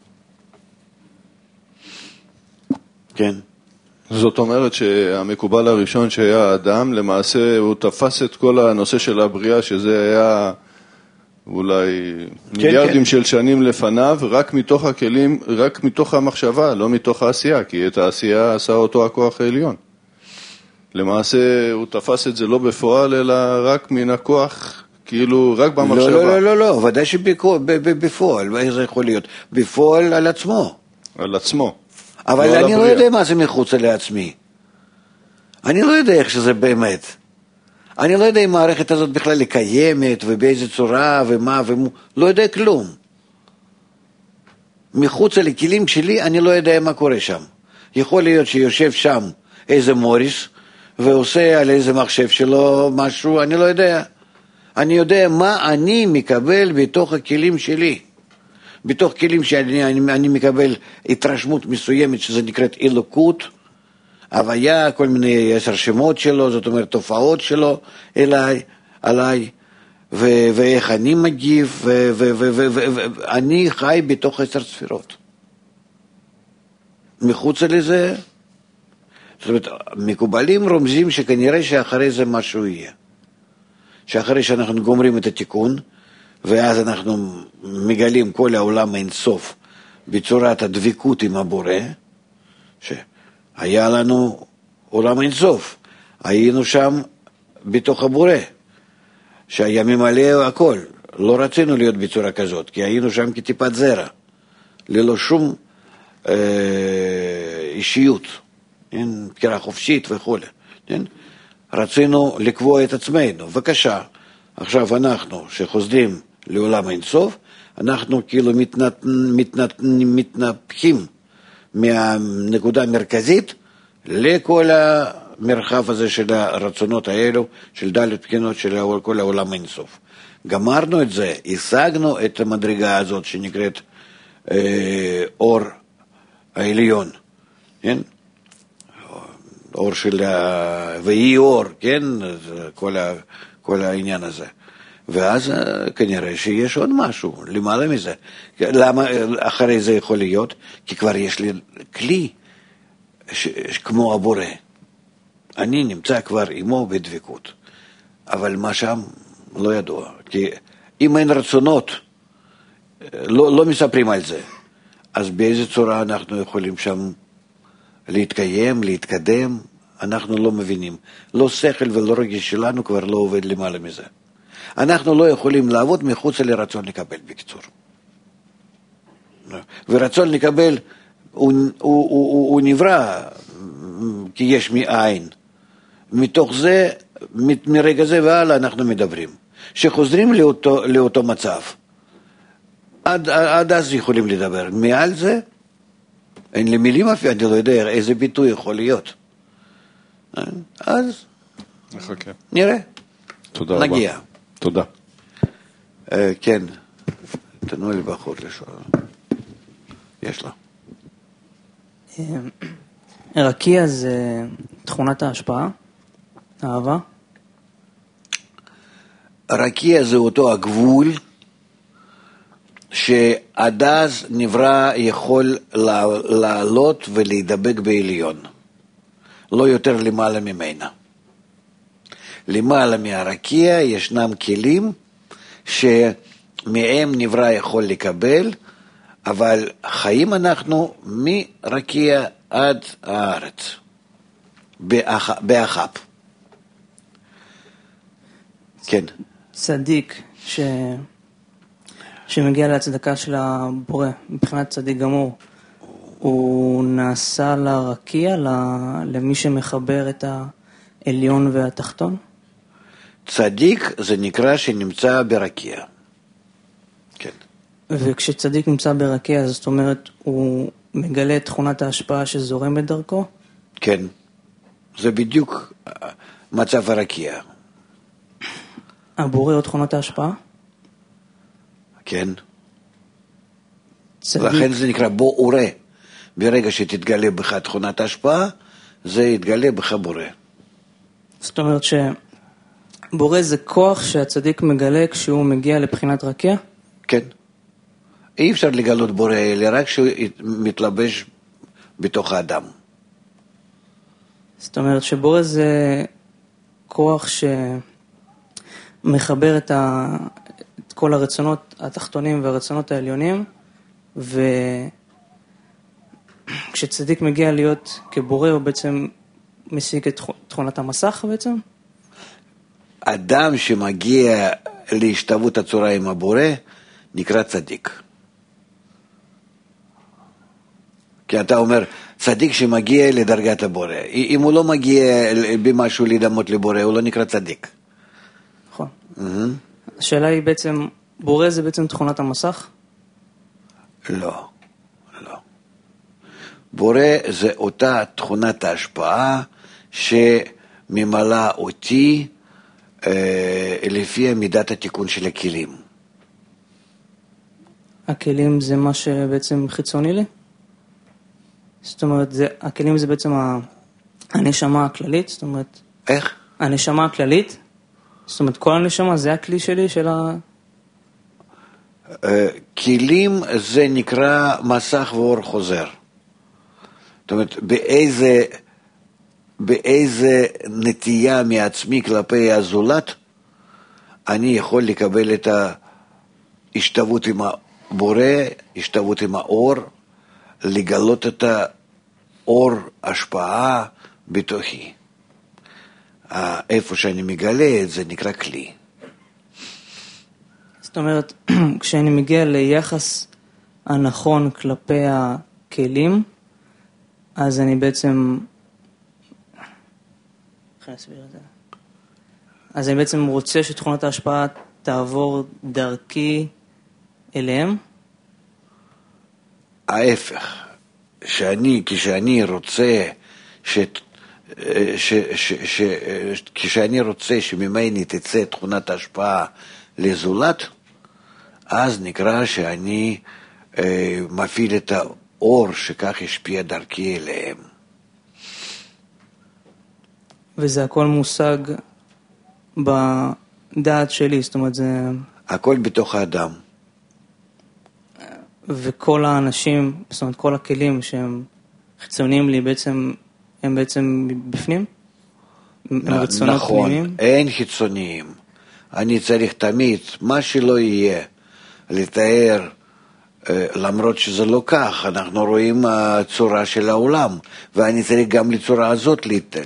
כן. זאת אומרת שהמקובל הראשון שהיה האדם, למעשה הוא תפס את כל הנושא של הבריאה, שזה היה אולי מיליארדים כן, של שנים לפניו, רק מתוך הכלים, רק מתוך המחשבה, לא מתוך העשייה, כי את העשייה עשה אותו הכוח העליון. למעשה הוא תפס את זה לא בפועל, אלא רק מן הכוח כאילו רק במחשבה. לא, לא, לא, לא, ודאי שבפועל, איך זה יכול להיות? בפועל על עצמו. על עצמו. אבל אני לא יודע מה זה מחוץ לעצמי. אני לא יודע איך שזה באמת. אני לא יודע אם המערכת הזאת בכלל קיימת, ובאיזה צורה, ומה, ומו... לא יודע כלום. מחוץ לכלים שלי, אני לא יודע מה קורה שם. יכול להיות שיושב שם איזה מוריס, ועושה על איזה מחשב שלו משהו, אני לא יודע. אני יודע מה אני מקבל בתוך הכלים שלי. בתוך כלים שאני אני, אני מקבל התרשמות מסוימת, שזה נקראת אלוקות, הוויה, כל מיני עשר שמות שלו, זאת אומרת תופעות שלו אליי, עליי, ו- ואיך אני מגיב, ואני חי בתוך עשר ספירות. מחוץ לזה, זאת אומרת, מקובלים רומזים שכנראה שאחרי זה משהו יהיה. שאחרי שאנחנו גומרים את התיקון, ואז אנחנו מגלים כל העולם האינסוף בצורת הדבקות עם הבורא, שהיה לנו עולם אינסוף, היינו שם בתוך הבורא, שהיה ממלא הכל, לא רצינו להיות בצורה כזאת, כי היינו שם כטיפת זרע, ללא שום אה, אישיות, אין, בחירה חופשית וכו'. אין? רצינו לקבוע את עצמנו, בבקשה, עכשיו אנחנו שחוזרים לעולם האינסוף, אנחנו כאילו מתנת, מתנת, מתנפחים מהנקודה המרכזית לכל המרחב הזה של הרצונות האלו, של דלת בחינות של כל העולם האינסוף. גמרנו את זה, השגנו את המדרגה הזאת שנקראת אה, אור העליון, כן? אור של ה... ואי אור, כן? כל, ה... כל העניין הזה. ואז כנראה שיש עוד משהו, למעלה מזה. למה אחרי זה יכול להיות? כי כבר יש לי כלי ש... כמו הבורא. אני נמצא כבר עמו בדבקות. אבל מה שם לא ידוע. כי אם אין רצונות, לא, לא מספרים על זה. אז באיזה צורה אנחנו יכולים שם להתקיים, להתקדם? אנחנו לא מבינים. לא שכל ולא רגש שלנו כבר לא עובד למעלה מזה. אנחנו לא יכולים לעבוד מחוץ לרצון לקבל, בקיצור. ורצון לקבל הוא, הוא, הוא, הוא נברא כי יש מאין. מתוך זה, מרגע זה והלאה אנחנו מדברים. שחוזרים לאותו, לאותו מצב. עד, עד אז יכולים לדבר. מעל זה, אין לי מילים אפילו, אני לא יודע איזה ביטוי יכול להיות. אז נחכה. נראה. תודה רבה. נגיע. תודה. כן, תנו לי בחור לשאול. יש לה. רקיע זה תכונת ההשפעה, אהבה? רקיע זה אותו הגבול שעד אז נברא יכול לעלות ולהידבק בעליון. לא יותר למעלה ממנה. למעלה מהרקיע ישנם כלים שמהם נברא יכול לקבל, אבל חיים אנחנו מרקיע עד הארץ, באח, באחפ. כן. צדיק ש... שמגיע להצדקה של הבורא, מבחינת צדיק גמור, הוא נעשה לרקיע, למי שמחבר את העליון והתחתון? צדיק זה נקרא שנמצא ברקיע. כן. וכשצדיק נמצא ברקיע, זאת אומרת, הוא מגלה את תכונת ההשפעה שזורמת דרכו? כן. זה בדיוק מצב הרקיע. הבורא או תכונת ההשפעה? כן. צדיק. לכן זה נקרא בורא. ברגע שתתגלה בך תכונת ההשפעה, זה יתגלה בך בורא. זאת אומרת שבורא זה כוח שהצדיק מגלה כשהוא מגיע לבחינת רקיע? כן. אי אפשר לגלות בורא אלא רק שהוא מתלבש בתוך האדם. זאת אומרת שבורא זה כוח שמחבר את, ה... את כל הרצונות התחתונים והרצונות העליונים, וכשצדיק מגיע להיות כבורא הוא בעצם משיג את תכונת המסך בעצם? אדם שמגיע להשתוות הצורה עם הבורא, נקרא צדיק. כי אתה אומר, צדיק שמגיע לדרגת הבורא. אם הוא לא מגיע במשהו להידמות לבורא, הוא לא נקרא צדיק. נכון. השאלה היא בעצם, בורא זה בעצם תכונת המסך? לא, לא. בורא זה אותה תכונת ההשפעה שממלאה אותי אה, לפי מידת התיקון של הכלים. הכלים זה מה שבעצם חיצוני לי? זאת אומרת, זה, הכלים זה בעצם הנשמה הכללית, זאת אומרת... איך? הנשמה הכללית, זאת אומרת, כל הנשמה זה הכלי שלי של ה... כלים זה נקרא מסך ואור חוזר. זאת אומרת, באיזה, באיזה נטייה מעצמי כלפי הזולת, אני יכול לקבל את ההשתוות עם הבורא, השתוות עם האור, לגלות את האור השפעה בתוכי. איפה שאני מגלה את זה נקרא כלי. זאת אומרת, כשאני מגיע ליחס הנכון כלפי הכלים, אז אני בעצם... איך להסביר את זה? אז אני בעצם רוצה שתכונת ההשפעה תעבור דרכי אליהם? ההפך, שאני, כשאני רוצה ש... ש... ש... ש... כשאני רוצה שממני תצא תכונת ההשפעה לזולת, אז נקרא שאני אה, מפעיל את האור שכך השפיע דרכי אליהם. וזה הכל מושג בדעת שלי, זאת אומרת זה... הכל בתוך האדם. וכל האנשים, זאת אומרת כל הכלים שהם חיצוניים לי בעצם, הם בעצם בפנים? הם רצונות נכון, פנימיים? אין חיצוניים. אני צריך תמיד, מה שלא יהיה, לתאר, למרות שזה לא כך, אנחנו רואים הצורה של העולם, ואני צריך גם לצורה הזאת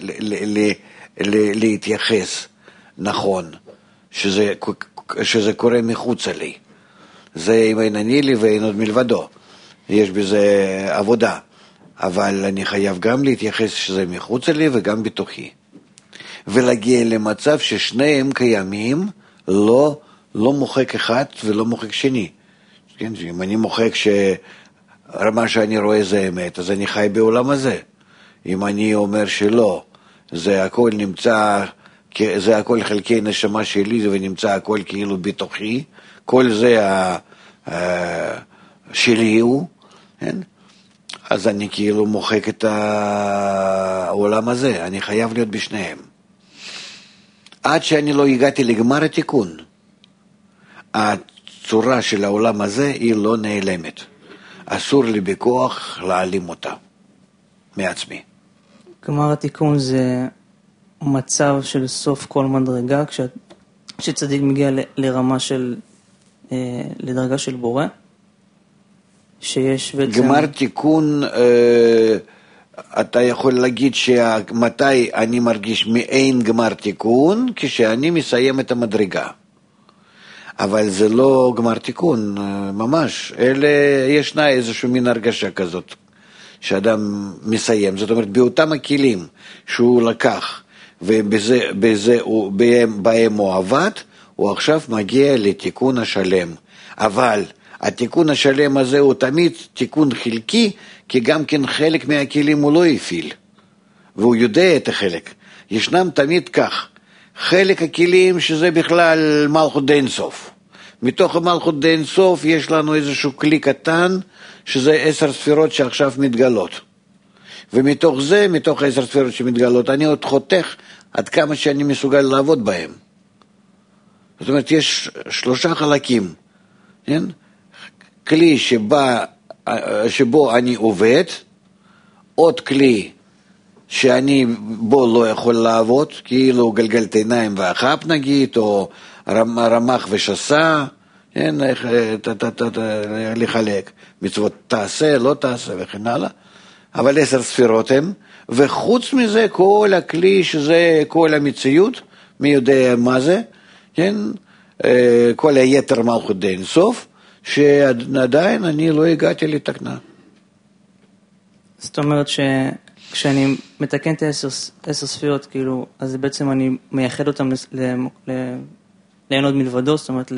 להתייחס, נכון, שזה, שזה קורה מחוץ לי. זה אם אין אני לי ואין עוד מלבדו, יש בזה עבודה, אבל אני חייב גם להתייחס שזה מחוץ לי וגם בתוכי. ולהגיע למצב ששניהם קיימים, לא, לא מוחק אחד ולא מוחק שני. כן, אם אני מוחק שמה שאני רואה זה אמת, אז אני חי בעולם הזה. אם אני אומר שלא, זה הכל נמצא, זה הכל חלקי נשמה שלי ונמצא הכל כאילו בתוכי, כל זה ה, ה, שלי הוא, כן? אז אני כאילו מוחק את העולם הזה, אני חייב להיות בשניהם. עד שאני לא הגעתי לגמר התיקון, הצורה של העולם הזה היא לא נעלמת. אסור לי בכוח להעלים אותה מעצמי. גמר התיקון זה מצב של סוף כל מדרגה, כש, כשצדיק מגיע ל, לרמה של, אה, לדרגה של בורא, שיש בעצם... גמר תיקון, אה, אתה יכול להגיד שמתי אני מרגיש מעין גמר תיקון, כשאני מסיים את המדרגה. אבל זה לא גמר תיקון, ממש. אלה, ישנה איזושהי מין הרגשה כזאת, שאדם מסיים. זאת אומרת, באותם הכלים שהוא לקח, ובזה בזה הוא, בהם, בהם הוא עבד, הוא עכשיו מגיע לתיקון השלם. אבל התיקון השלם הזה הוא תמיד תיקון חלקי, כי גם כן חלק מהכלים הוא לא הפעיל, והוא יודע את החלק. ישנם תמיד כך, חלק הכלים שזה בכלל מלכות דין סוף. מתוך המלכות דין סוף יש לנו איזשהו כלי קטן, שזה עשר ספירות שעכשיו מתגלות. ומתוך זה, מתוך עשר ספירות שמתגלות, אני עוד חותך עד כמה שאני מסוגל לעבוד בהם. זאת אומרת, יש שלושה חלקים, כן? כלי שבא, שבו אני עובד, עוד כלי שאני בו לא יכול לעבוד, כאילו גלגלת עיניים ואחב נגיד, או רמח ושסה, כן, איך לחלק, מצוות תעשה, לא תעשה וכן הלאה, אבל עשר ספירות הם, וחוץ מזה כל הכלי שזה כל המציאות, מי יודע מה זה, כן, כל היתר מלכות די אינסוף, שעדיין אני לא הגעתי לתקנה. זאת אומרת שכשאני מתקן את העשר ספירות, כאילו, אז בעצם אני מייחד אותם לעין עוד מלבדו, זאת אומרת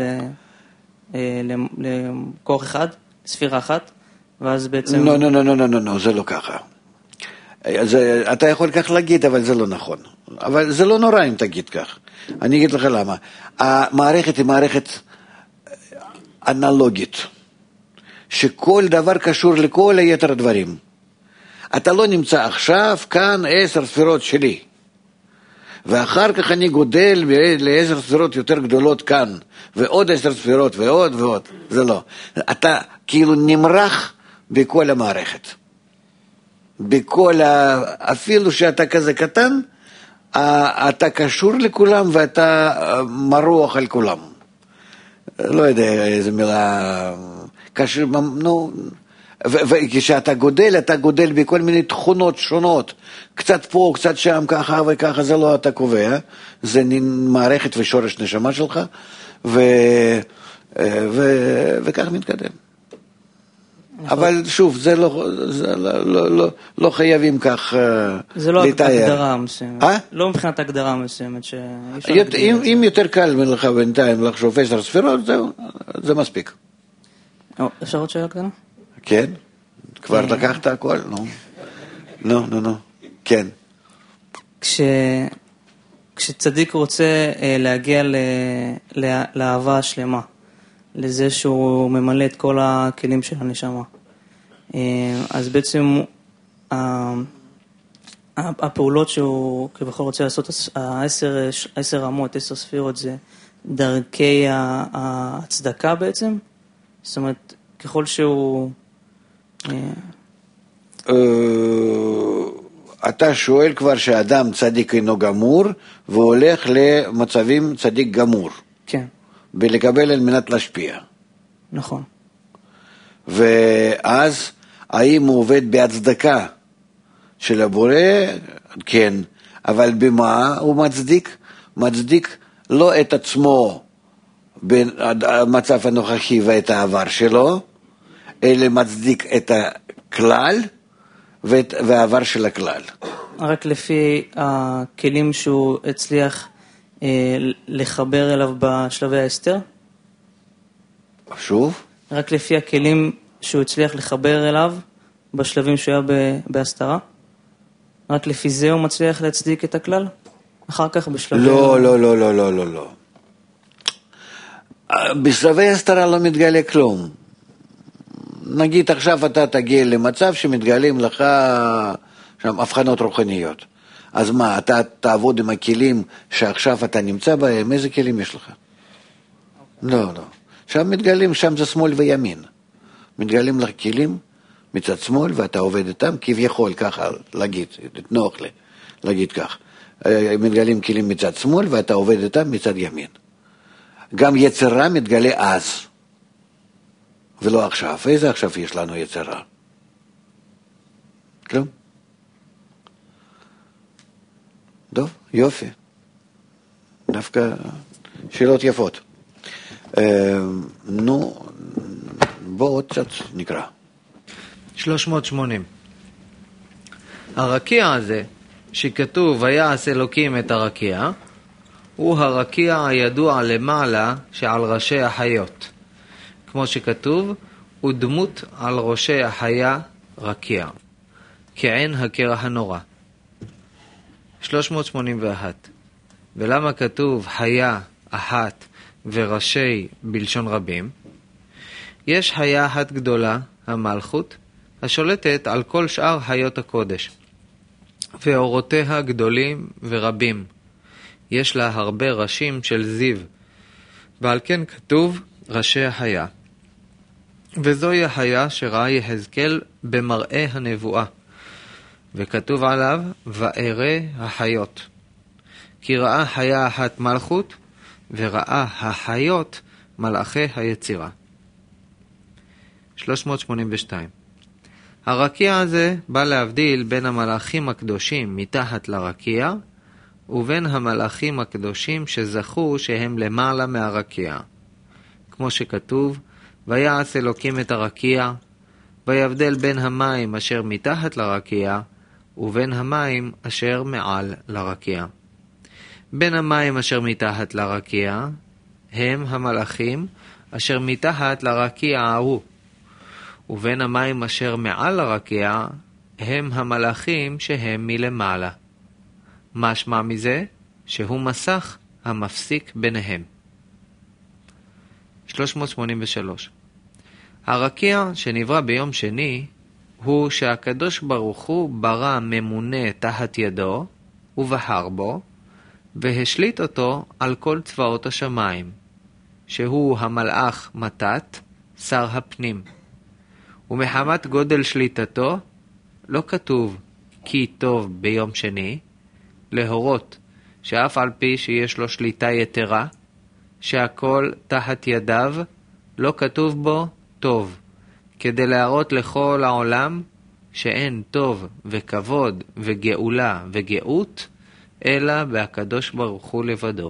לכוח אחד, ספירה אחת, ואז בעצם... לא, לא, לא, לא, לא, לא, זה לא ככה. זה, אתה יכול כך להגיד, אבל זה לא נכון. אבל זה לא נורא אם תגיד כך. אני אגיד לך למה. המערכת היא מערכת אנלוגית, שכל דבר קשור לכל היתר הדברים. אתה לא נמצא עכשיו כאן עשר ספירות שלי, ואחר כך אני גודל לעשר ספירות יותר גדולות כאן, ועוד עשר ספירות ועוד ועוד. זה לא. אתה כאילו נמרח בכל המערכת. בכל ה... אפילו שאתה כזה קטן, אתה קשור לכולם ואתה מרוח על כולם. לא יודע איזה מילה... קשור... נו... וכשאתה גודל, אתה גודל בכל מיני תכונות שונות. קצת פה, קצת שם, ככה וככה, זה לא אתה קובע. זה מערכת ושורש נשמה שלך, ו... ו... וכך מתקדם. אבל שוב, זה לא, זה לא, לא, לא, לא חייבים כך לתאר. זה לא הגדרה מסוימת. אה? לא מבחינת הגדרה מסוימת. אם, אם יותר קל לך בינתיים לחשוב עשר ספירות, זהו, זה מספיק. אפשר עוד שאלה קטנה? כן, כבר לקחת הכל, נו. נו, נו, נו, כן. כש... כשצדיק רוצה להגיע ל... לאהבה השלמה, לזה שהוא ממלא את כל הכלים של הנשמה. אז בעצם הפעולות שהוא כבכל רוצה לעשות, העשר, עשר רמות, עשר ספירות, זה דרכי ההצדקה בעצם? זאת אומרת, ככל שהוא... אתה שואל כבר שאדם צדיק אינו גמור, והולך למצבים צדיק גמור. כן. בלקבל על מנת להשפיע. נכון. ואז, האם הוא עובד בהצדקה של הבורא? כן. אבל במה הוא מצדיק? מצדיק לא את עצמו במצב הנוכחי ואת העבר שלו, אלא מצדיק את הכלל ואת, והעבר של הכלל. רק לפי הכלים שהוא הצליח לחבר אליו בשלבי ההסתר? שוב? רק לפי הכלים שהוא הצליח לחבר אליו בשלבים שהוא היה בהסתרה? רק לפי זה הוא מצליח להצדיק את הכלל? אחר כך בשלבי... לא, לא, לא, לא, לא, לא, לא. בשלבי ההסתרה לא מתגלה כלום. נגיד עכשיו אתה תגיע למצב שמתגלים לך שם הבחנות רוחניות. אז מה, אתה תעבוד עם הכלים שעכשיו אתה נמצא בהם, איזה כלים יש לך? לא, לא. שם מתגלים, שם זה שמאל וימין. מתגלים לך כלים מצד שמאל ואתה עובד איתם, כביכול ככה להגיד, נוח לי, להגיד כך. מתגלים כלים מצד שמאל ואתה עובד איתם מצד ימין. גם יצרה מתגלה אז, ולא עכשיו. איזה עכשיו יש לנו יצרה? כלום. טוב, יופי. דווקא שאלות יפות. נו, בוא עוד קצת נקרא. שלוש מאות ושמונים. הרקיע הזה, שכתוב ויעש אלוקים את הרקיע, הוא הרקיע הידוע למעלה שעל ראשי החיות. כמו שכתוב, הוא דמות על ראשי החיה רקיע, כעין הקרע הנורא. שלוש מאות שמונים ואחת. ולמה כתוב חיה אחת וראשי בלשון רבים? יש חיה אחת גדולה, המלכות, השולטת על כל שאר חיות הקודש, ואורותיה גדולים ורבים. יש לה הרבה ראשים של זיו, ועל כן כתוב ראשי החיה. וזוהי החיה שראה יחזקאל במראה הנבואה, וכתוב עליו וארא החיות. כי ראה חיה אחת מלכות, וראה החיות מלאכי היצירה. שלוש מאות שמונים ושתיים. הרקיע הזה בא להבדיל בין המלאכים הקדושים מתחת לרקיע, ובין המלאכים הקדושים שזכו שהם למעלה מהרקיע. כמו שכתוב, ויעש אלוקים את הרקיע, ויבדל בין המים אשר מתחת לרקיע, ובין המים אשר מעל לרקיע. בין המים אשר מתחת לרקיע, הם המלאכים אשר מתחת לרקיע ההוא, ובין המים אשר מעל לרקיע, הם המלאכים שהם מלמעלה. משמע מזה שהוא מסך המפסיק ביניהם. שלוש מאות שמונים ושלוש. הרקיע שנברא ביום שני הוא שהקדוש ברוך הוא ברא ממונה תחת ידו ובחר בו והשליט אותו על כל צבאות השמיים, שהוא המלאך מתת, שר הפנים. ומחמת גודל שליטתו לא כתוב כי טוב ביום שני, להורות שאף על פי שיש לו שליטה יתרה, שהכל תחת ידיו, לא כתוב בו טוב, כדי להראות לכל העולם שאין טוב וכבוד וגאולה וגאות, אלא בהקדוש ברוך הוא לבדו.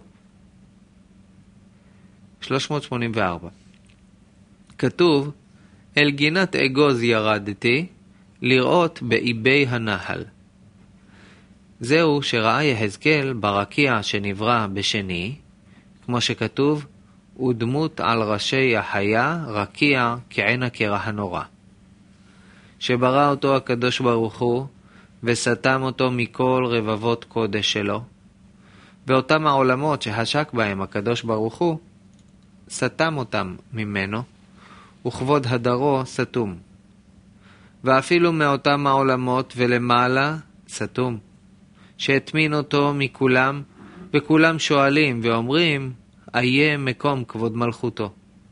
שלוש מאות שמונים וארבע. כתוב, אל גינת אגוז ירדתי, לראות באיבי הנחל. זהו שראה יחזקאל ברקיע שנברא בשני, כמו שכתוב, ודמות על ראשי החיה רקיע כעין הקרח הנורא. שברא אותו הקדוש ברוך הוא, וסתם אותו מכל רבבות קודש שלו, ואותם העולמות שהשק בהם הקדוש ברוך הוא, סתם אותם ממנו, וכבוד הדרו סתום. ואפילו מאותם העולמות ולמעלה סתום, שהטמין אותו מכולם, וכולם שואלים ואומרים, איה מקום כבוד מלכותו.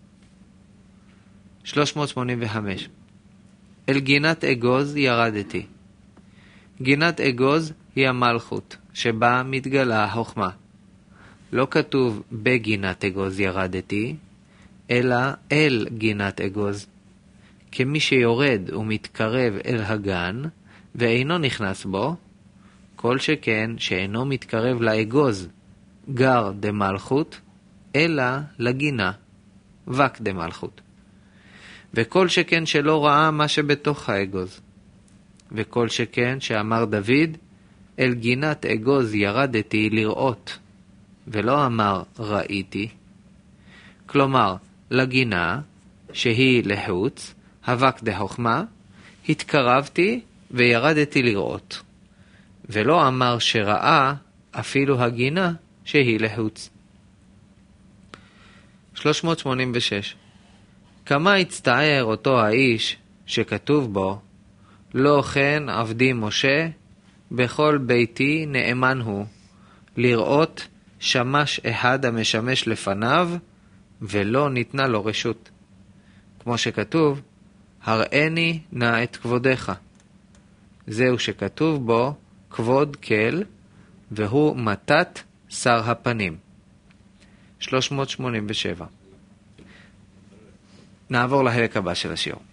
שלוש מאות שמונים וחמש. אל גינת אגוז ירדתי. גינת אגוז היא המלכות, שבה מתגלה החוכמה. לא כתוב בגינת אגוז ירדתי, אלא אל גינת אגוז. כמי שיורד ומתקרב אל הגן, ואינו נכנס בו, כל שכן שאינו מתקרב לאגוז, גר דמלכות, אלא לגינה, וק דמלכות. וכל שכן שלא ראה מה שבתוך האגוז. וכל שכן שאמר דוד, אל גינת אגוז ירדתי לראות, ולא אמר ראיתי. כלומר, לגינה, שהיא לחוץ, הווק דחוכמה, התקרבתי וירדתי לראות. ולא אמר שראה אפילו הגינה שהיא לחוץ. שלוש מאות שמונים ושש. כמה הצטער אותו האיש שכתוב בו, לא כן עבדי משה, בכל ביתי נאמן הוא, לראות שמש אחד המשמש לפניו, ולא ניתנה לו רשות. כמו שכתוב, הראני נא את כבודך. זהו שכתוב בו, כבוד כל, והוא מתת שר הפנים. שלוש מאות שמונים ושבע. נעבור לחלק הבא של השיעור.